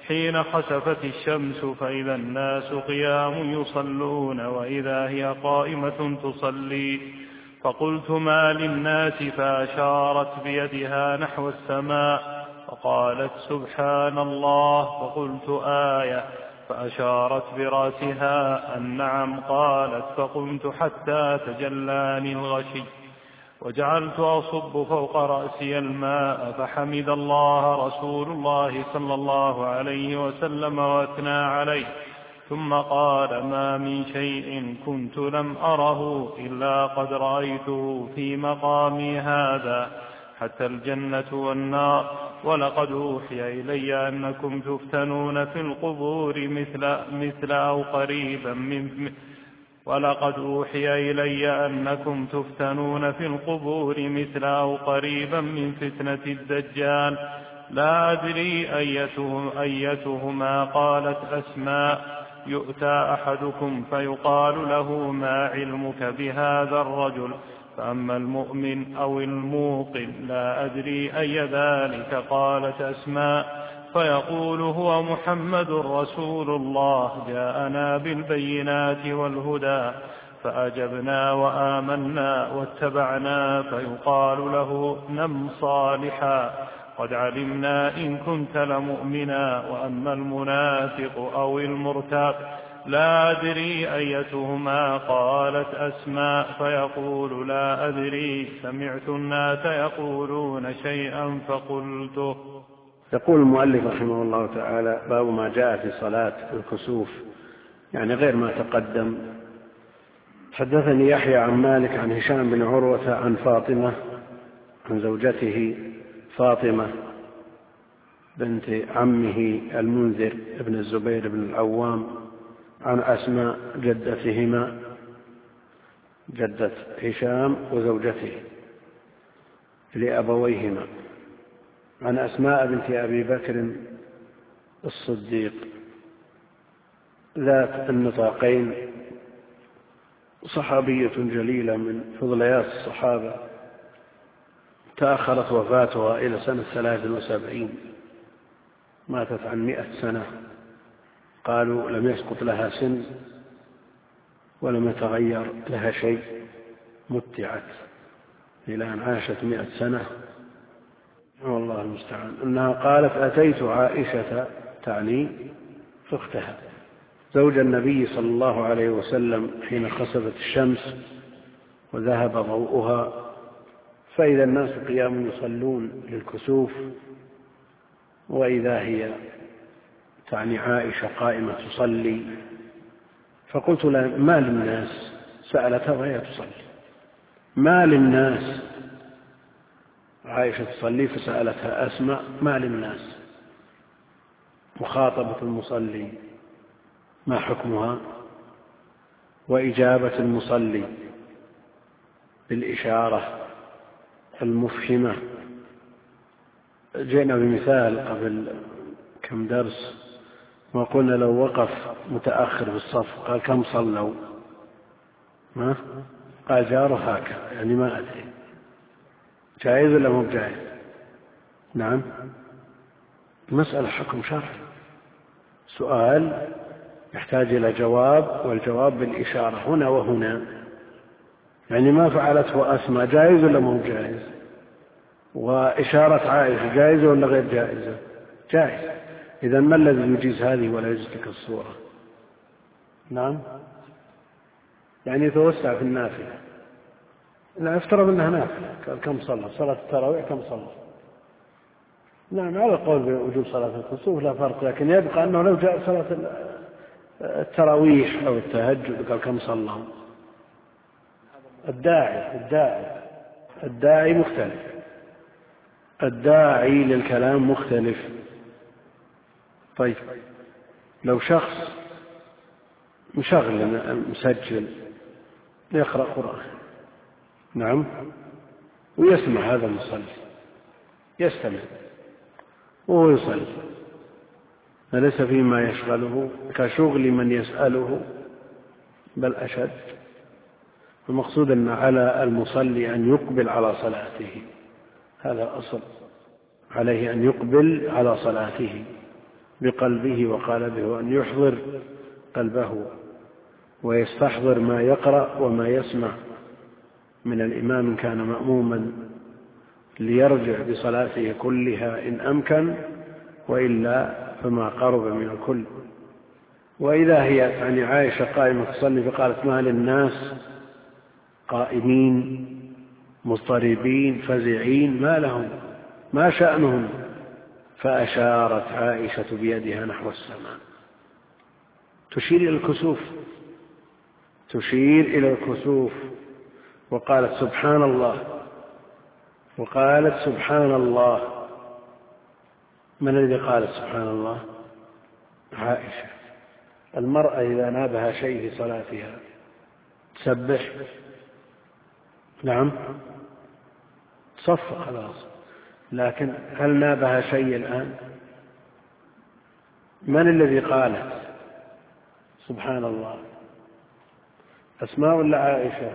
حين خسفت الشمس فإذا الناس قيام يصلون وإذا هي قائمة تصلي، فقلت ما للناس؟ فأشارت بيدها نحو السماء فقالت سبحان الله، فقلت آية، فأشارت برأسها النعم، قالت فقمت حتى تجلاني الغشي وجعلت أصب فوق رأسي الماء، فحمد الله رسول الله صلى الله عليه وسلم وأثنى عليه، ثم قال ما من شيء كنت لم أره إلا قد رأيته في مقامي هذا، حتى الجنة والنار، ولقد أوحي إلي أنكم تفتنون في القبور مثل, مثل أو قريبا من ولقد أوحي إلي أنكم تفتنون في القبور مثل أو قريبا من فتنة الدجال، لا أدري أيتهم أيتهما. قالت أسماء يؤتى أحدكم فيقال له ما علمك بهذا الرجل، فأما المؤمن أو الموقن لا أدري أي ذلك. قالت أسماء فيقول هو محمد رسول الله جاءنا بالبينات والهدى، فأجبنا وآمنا واتبعنا، فيقال له نم صالحا قد علمنا إن كنت لمؤمنا. وأما المنافق أو المرتاب لا أدري أيتهما. قالت أسماء فيقول لا أدري، سمعت الناس يقولون شيئا فقلته. يقول المؤلف رحمه الله تعالى باب ما جاء في صلاة الكسوف، يعني غير ما تقدم. حدثني يحيى عن مالك عن هشام بن عروة عن فاطمة عن زوجته فاطمة بنت عمه المنذر بن الزبير بن العوام عن أسماء جدتهما، جدة هشام وزوجته لأبويهما، عن أسماء بنت أبي بكر الصديق ذات النطاقين، صحابية جليلة من فضليات الصحابة، تأخرت وفاتها إلى سنة ثلاث وسبعين، ماتت عن مئة سنة، قالوا لم يسقط لها سن ولم يتغير لها شيء، متعت إلى أن عاشت مئة سنة، والله المستعان. أنها قالت أتيت عائشة، تعني أختها، زوج النبي صلى الله عليه وسلم حين خسفت الشمس وذهب ضوءها، فإذا الناس قيام يصلون للكسوف، وإذا هي تعني عائشة قائمة تصلي، فقلت لها ما للناس؟ سألتها وهي تصلي، ما للناس؟ عائشة تصلي، فسألتها أسماء ما للناس؟ مخاطبة المصلي ما حكمها؟ وإجابة المصلي بالإشارة المفهمة. جئنا بمثال قبل كم درس وقلنا لو وقف متأخر في الصف قال كم صلوا؟ ما قال جاره هكذا، يعني ما أدري جائز ولا مو جائز؟ نعم، مسألة حكم شرعي، سؤال يحتاج إلى جواب، والجواب بالإشارة هنا وهنا، يعني ما فعلته أسماء جائز ولا مو جائز؟ وإشارة عائشة جائزة ولا غير جائزة؟ جائز. إذا ما الذي يجيز هذه ولا يجيز تلك الصورة؟ نعم، يعني يتوسع في النافلة. لا، افترض أنها نافلة، قال كم صلى؟ صلاة التراويح كم صلى؟ نعم، على القول بوجوب صلاة الكسوف لا فرق، لكن يبقى أنه لو جاء صلاة التراويح أو التهجد قال كم صلى؟ الداعي الداعي الداعي مختلف، الداعي للكلام مختلف. طيب لو شخص مشغل مسجل يقرأ قرآن، نعم، ويسمع هذا المصلي، يستمع وهو يصلي، فليس فيما يشغله كشغل من يسأله، بل أشد. المقصود أن على المصلي أن يقبل على صلاته، هذا أصل، عليه أن يقبل على صلاته، بقلبه وقالبه، وأن يحضر قلبه ويستحضر ما يقرأ وما يسمع من الإمام إن كان مأموما، ليرجع بصلاته كلها إن أمكن، وإلا فما قرب من الكل. وإذا هي يعني عائشة قائمة تصلي فقالت ما للناس قائمين مضطربين فزعين ما لهم ما شأنهم، فأشارت عائشة بيدها نحو السماء تشير إلى الكسوف تشير إلى الكسوف وقالت سبحان الله وقالت سبحان الله. من الذي قال سبحان الله؟ عائشة. المرأة إذا نابها شيء في صلاتها تسبح، نعم تصفق خلاص، لكن هل نابها شيء الآن؟ من الذي قالت سبحان الله؟ أسماء ولا عائشة؟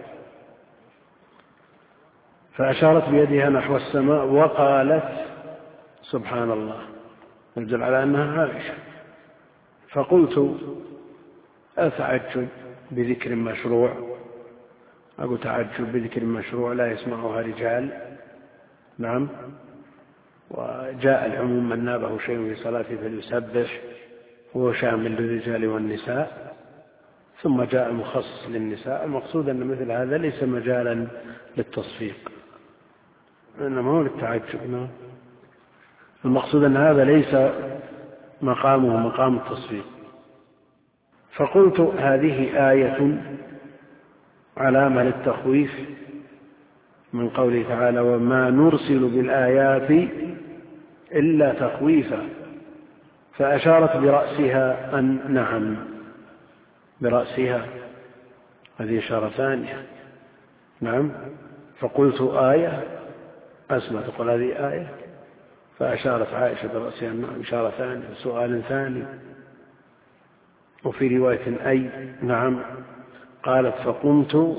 فأشارت بيدها نحو السماء وقالت سبحان الله، يدل على أنها عائشة. فقلت أتعجب بذكر مشروع، أقول تعجب بذكر مشروع لا يسمعها رجال، نعم، وجاء العموم من نابه شيء في صلاته فليسبح، هو شامل للرجال والنساء، ثم جاء المخصص للنساء. المقصود أن مثل هذا ليس مجالا للتصفيق، إنما هو للتعجب. المقصود أن هذا ليس مقامه مقام التصفيق. فقلت هذه آية علامة للتخويف من قوله تعالى وما نرسل بالآيات إلا تخويفا، فأشارت برأسها أن نعم برأسها، هذه إشارة ثانية، نعم. فقلت آية، أسمع تقول هذه آية، فأشارت عائشة برأسها أن نعم، إشارة ثانية، سؤال ثاني. وفي رواية أي نعم. قالت فقمت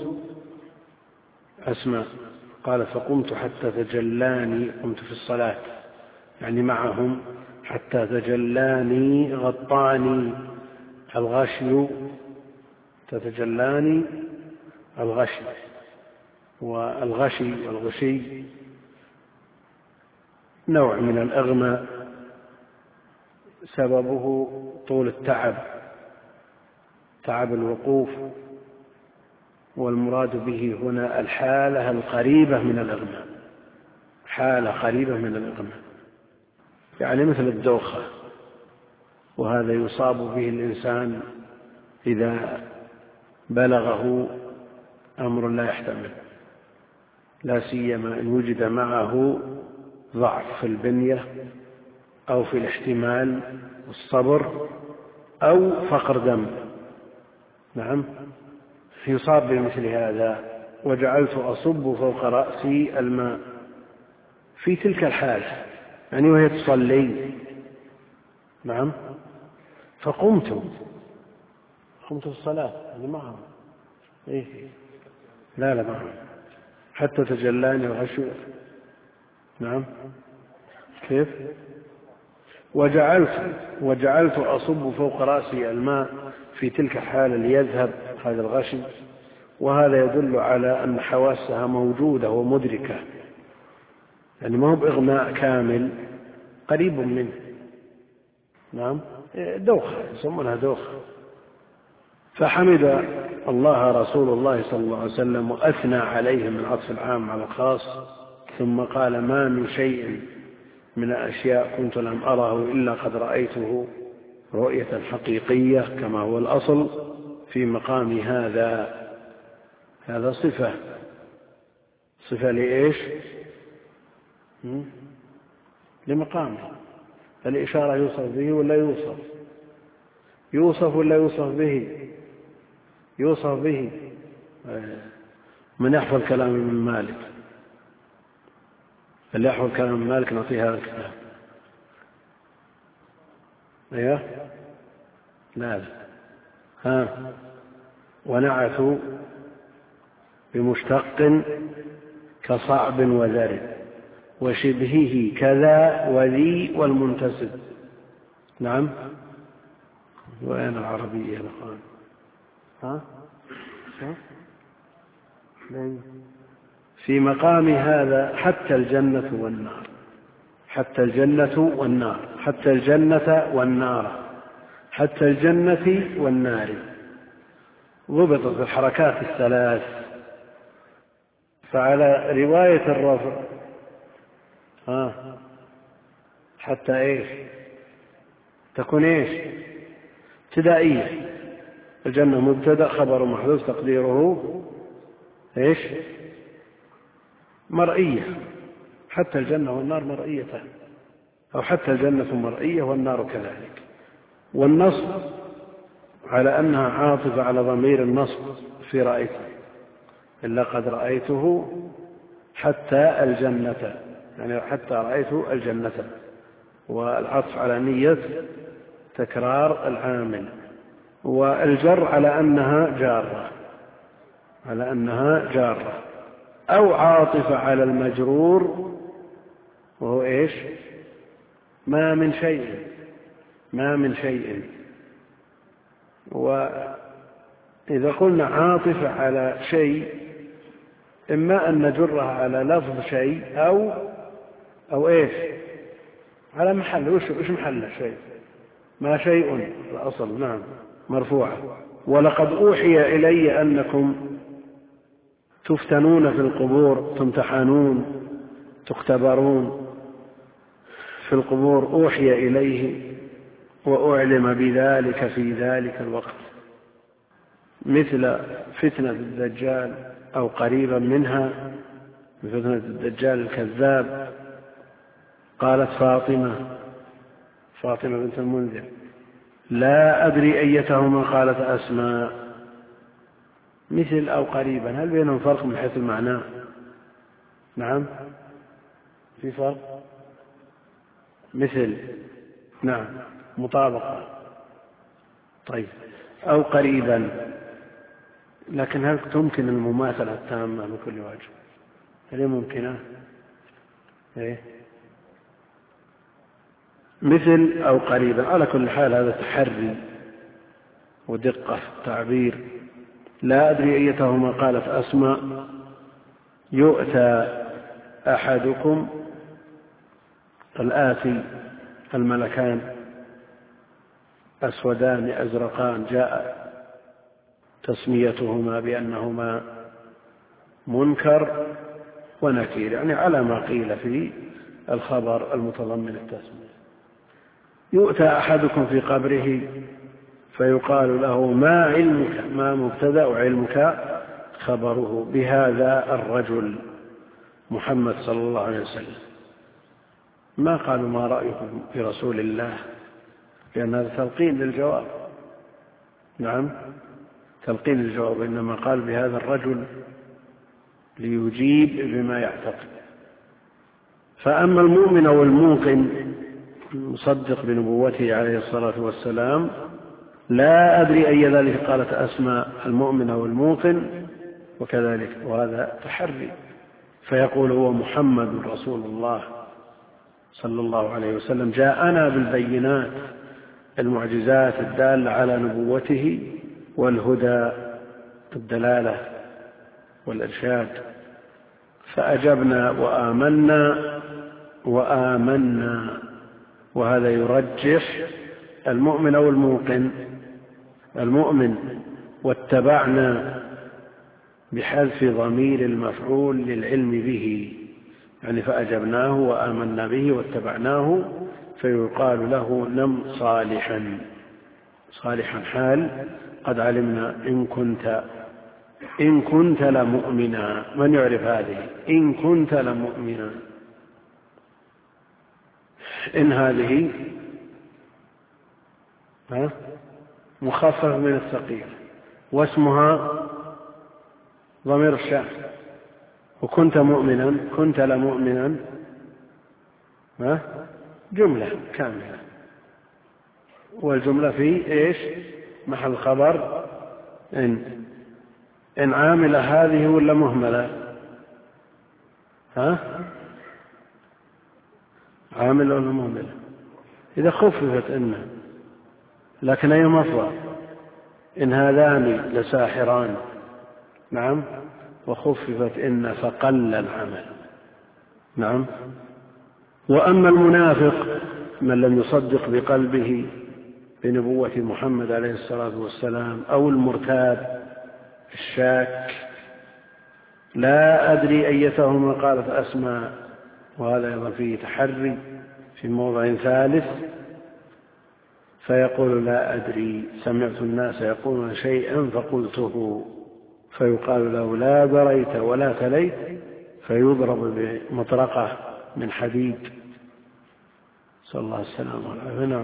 أسمع قالت فقمت حتى تجلاني، قمت في الصلاة يعني معهم، حتى تجلاني غطاني الغشي، تتجلاني الغشي، والغشي والغشي نوع من الأغمى سببه طول التعب، تعب الوقوف، والمراد به هنا الحالة القريبة من الإغماء، حالة قريبة من الإغماء، يعني مثل الدوخة، وهذا يصاب به الإنسان إذا بلغه أمر لا يحتمل، لا سيما إن وجد معه ضعف في البنية أو في الاحتمال والصبر أو فقر دم، نعم، يصاب بمثل هذا. وجعلت أصب فوق رأسي الماء في تلك الحالة، يعني وهي تصلي، نعم. فقمت قمت في الصلاة يعني معهم، إيه؟ لا لا معهم، حتى تجلاني وغشي، نعم. كيف؟ وجعلت وجعلت أصب فوق رأسي الماء في تلك الحالة ليذهب هذا الغشي، وهذا يدل على أن حواسها موجودة ومدركة، يعني ما هو بإغماء كامل، قريب منه، نعم، دوخة يسمونها دوخة. فحمد الله رسول الله صلى الله عليه وسلم وأثنى عليه من عطف العام على الخاص، ثم قال ما من شيء من الأشياء كنت لم أره إلا قد رأيته رؤية حقيقية كما هو الأصل في مقام هذا. هذا صفة صفة لإيش؟ لمقامه. الإشارة يوصف به ولا يوصف؟ يوصف ولا يوصف به؟ يوصف به. من يحفظ كلام ابن مالك؟ اللي يحفظ كلام ابن مالك نعطيه هذا الكتاب. ايوه لا لا ها ونعت بمشتق كصعب وذر وشبهه كذا وذي والمنتسب. نعم. وين العربية يا أخوان؟ ها؟ في مقام هذا حتى الجنة والنار، حتى الجنة والنار، حتى الجنة والنار، حتى الجنة والنار، ضبطت الحركات الثلاث. فعلى رواية الرفع ها حتى ايش تكون ايش ابتدائية. الجنة مبتدأ خبر محذوف تقديره ايش مرئية، حتى الجنة والنار مرئيتان، أو حتى الجنة مرئية والنار كذلك. والنصب على أنها عاطفة على ضمير النصب في رأيته، إلا قد رأيته حتى الجنة، يعني حتى رأيته الجنة، والعطف على نية تكرار العامل. والجر على أنها جارة، على أنها جارة، أو عاطفة على المجرور وهو إيش ما من شيء، ما من شيء. وإذا قلنا عاطفة على شيء إما أن نجرها على لفظ شيء أو أو إيش على محل. وش وش محل الشيء؟ ما شيء الأصل نعم مرفوعة. ولقد أوحي إلي أنكم تفتنون في القبور، تمتحنون، تختبرون في القبور. أوحي إليه وأعلم بذلك في ذلك الوقت، مثل فتنة الدجال أو قريبا منها، فتنة الدجال الكذاب. قالت فاطمة فاطمة بنت المنذر لا أدري أيتهما قالت أسماء، مثل أو قريبا. هل بينهم فرق من حيث المعنى؟ نعم في فرق. مثل نعم مطابقة. طيب أو قريبا، لكن هل تمكن المماثلة التامة من كل وجه؟ هل ممكنة؟ إيه؟ مثل أو قريبا. على كل حال هذا تحري ودقة في التعبير. لا أدري أيتهما قالت أسماء. يؤتى أحدكم الآتي الملكان أسودان أزرقان، جاء تسميتهما بأنهما منكر ونكير، يعني على ما قيل في الخبر المتضمن التسمية. يؤتى أحدكم في قبره فيقال له ما علمك، ما مبتدأ علمك خبره، بهذا الرجل محمد صلى الله عليه وسلم. ما قالوا ما رأيكم في رسول الله، لأن هذا تلقين للجواب. نعم تلقين للجواب، إنما قال بهذا الرجل ليجيب بما يعتقد. فأما المؤمن والموقن مصدق بنبوته عليه الصلاة والسلام، لا أدري أي ذلك قالت أسماء المؤمن والموقن وكذلك، وهذا تحري. فيقول هو محمد رسول الله صلى الله عليه وسلم جاءنا بالبينات المعجزات الدالة على نبوته والهدى الدلالة والإرشاد، فأجبنا وآمنا وآمنا. وهذا يرجح المؤمن أو الموقن. المؤمن واتبعنا بحذف ضمير المفعول للعلم به، يعني فأجبناه وآمنا به واتبعناه، فيقال له نم صالحا. صالحا حال قد علمنا إن كنت إن كنت لمؤمنا. من يعرف هذه؟ إن كنت لمؤمنا. إن هذه ها مخفف من الثقيل، واسمها ضمير الشأن. وكنت مؤمنا، كنت لمؤمنا ها جملة كاملة، والجملة في إيش محل خبر إن. إن عاملة هذه ولا مهملة؟ ها عاملة ولا مهملة؟ إذا خففت إنه لكن أيهما أفضل؟ إن هذان لساحران، نعم، وخففت إن فقل العمل، نعم. وأما المنافق من لم يصدق بقلبه بنبوة محمد عليه الصلاة والسلام، أو المرتاب الشاك، لا أدري أيتهما قالت أسماء، وهذا أيضا فيه تحري في موضع ثالث، فيقول لا أدري، سمعت الناس يقولون شيئا فقلته، فيقال له لا دريت ولا تليت، فيضرب بمطرقة من حديد، صلى الله عليه وسلم. نعم.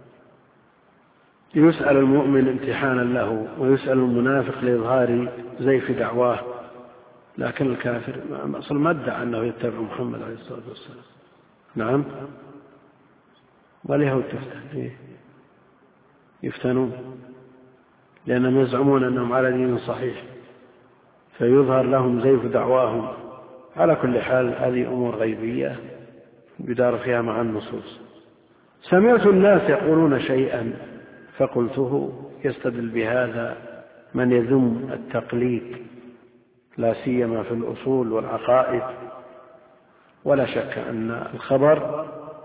يسأل المؤمن امتحانا له، ويسأل المنافق لإظهار زيف دعواه، لكن الكافر أصلا ما ادعى أنه يتبع محمد عليه الصلاة والسلام، نعم. واليهود تفتن يفتنون لأنهم يزعمون أنهم على دين صحيح، فيظهر لهم زيف دعواهم. على كل حال هذه أمور غيبية يدار فيها مع النصوص. سمعت الناس يقولون شيئا فقلته، يستدل بهذا من يذم التقليد لا سيما في الأصول والعقائد. ولا شك أن الخبر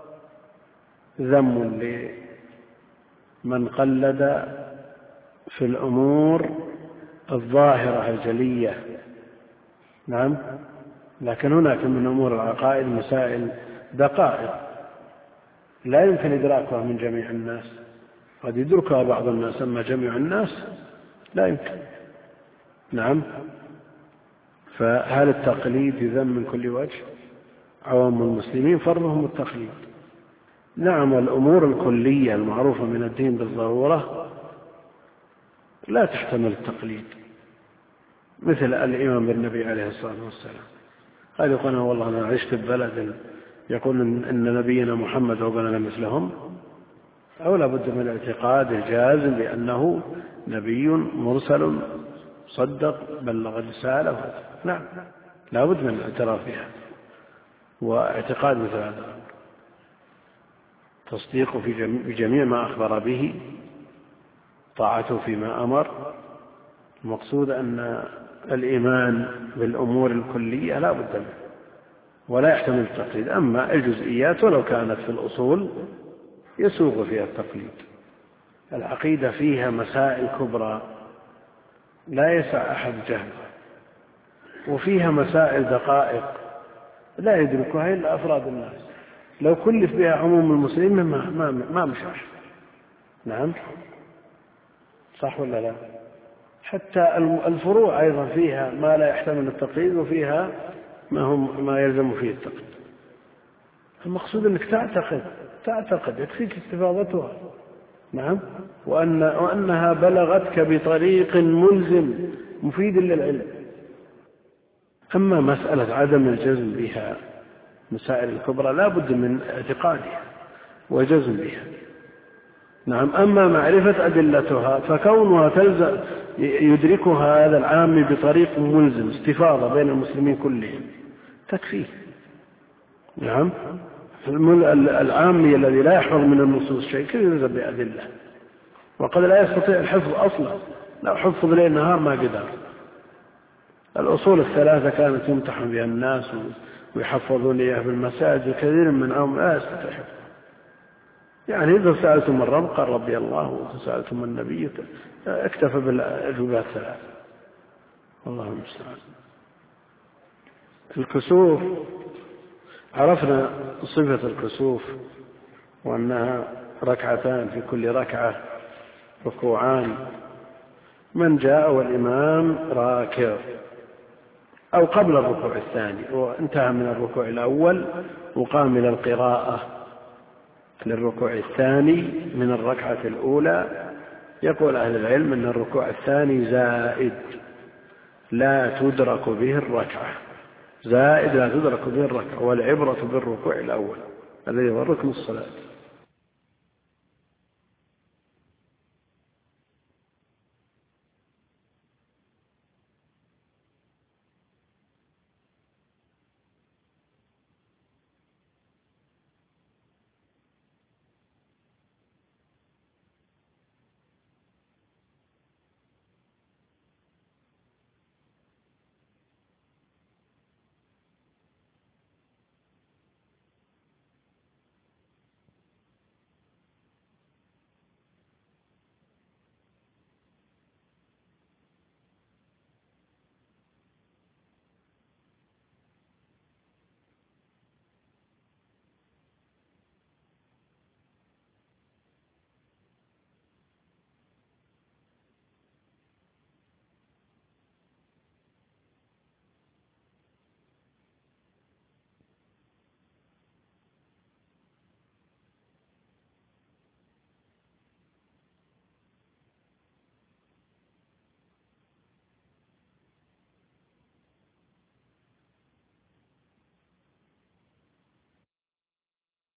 ذم لمن قلد في الأمور الظاهرة الجلية، نعم. لكن هناك من أمور العقائد مسائل دقائق لا يمكن إدراكها من جميع الناس، قد يدركها بعض الناس، أما جميع الناس لا يمكن، نعم. فهل التقليد يذم من كل وجه؟ عوام المسلمين فرضهم التقليد، نعم. والأمور الكلية المعروفة من الدين بالضرورة لا تحتمل التقليد، مثل الإيمان بالنبي عليه الصلاة والسلام. قال يقول والله أنا عشت ببلد يقول إن نبينا محمد وبنى مثلهم، أو لا بد من الاعتقاد الجازم بأنه نبي مرسل صدق بلغ الرسالة، نعم، لا بد من الاعتراف بها واعتقاد مثل هذا، تصديق في جميع ما أخبر به، طاعته فيما أمر. المقصود أن الإيمان بالأمور الكلية لا بد منه ولا يحتمل التقليد. أما الجزئيات ولو كانت في الأصول يسوغ فيها التقليد. العقيدة فيها مسائل كبرى لا يسع أحد جهلها، وفيها مسائل دقائق لا يدركها إلا أفراد الناس، لو كلف بها عموم المسلمين ما, ما, ما مشاح، نعم، صح ولا لا؟ حتى الفروع أيضا فيها ما لا يحتمل التقليد، وفيها ما, هم ما يلزم فيه التقليد. المقصود أنك تعتقد تعتقد يكفيك استفاضتها، نعم، وأن وأنها بلغتك بطريق ملزم مفيد للعلم. أما مسألة عدم الجزم بها، مسائل الكبرى لا بد من اعتقادها وجزم بها، نعم. أما معرفة أدلتها فكونها تلزم يدركها هذا العام بطريق ملزم استفاضة بين المسلمين كلهم تكفيه، نعم. العامي الذي لا يحفظ من النصوص شيء كيف يلزم بأدلة؟ وقد لا يستطيع الحفظ أصلا، لو حفظ ليل نهار ما قدر. الأصول الثلاثة كانت يمتحن بها الناس ويحفظون إياها بالمساجد، وكثير منهم لا يستطيع. يعني إذا سألتم الرب قال ربي الله، وإذا سألتم النبي اكتفى بالأجوبات الثلاثة، والله المستعان. الكسوف عرفنا صفة الكسوف وأنها ركعتان، في كل ركعة ركوعان، من جاء والإمام راكع أو قبل الركوع الثاني وانتهى من الركوع الأول وقام إلى القراءة للركوع الثاني من الركعة الأولى، يقول أهل العلم أن الركوع الثاني زائد لا تدرك به الركعة، زائد لا تدرك به الركعة، والعبرة بالركوع الأول الذي هو ركن الصلاة.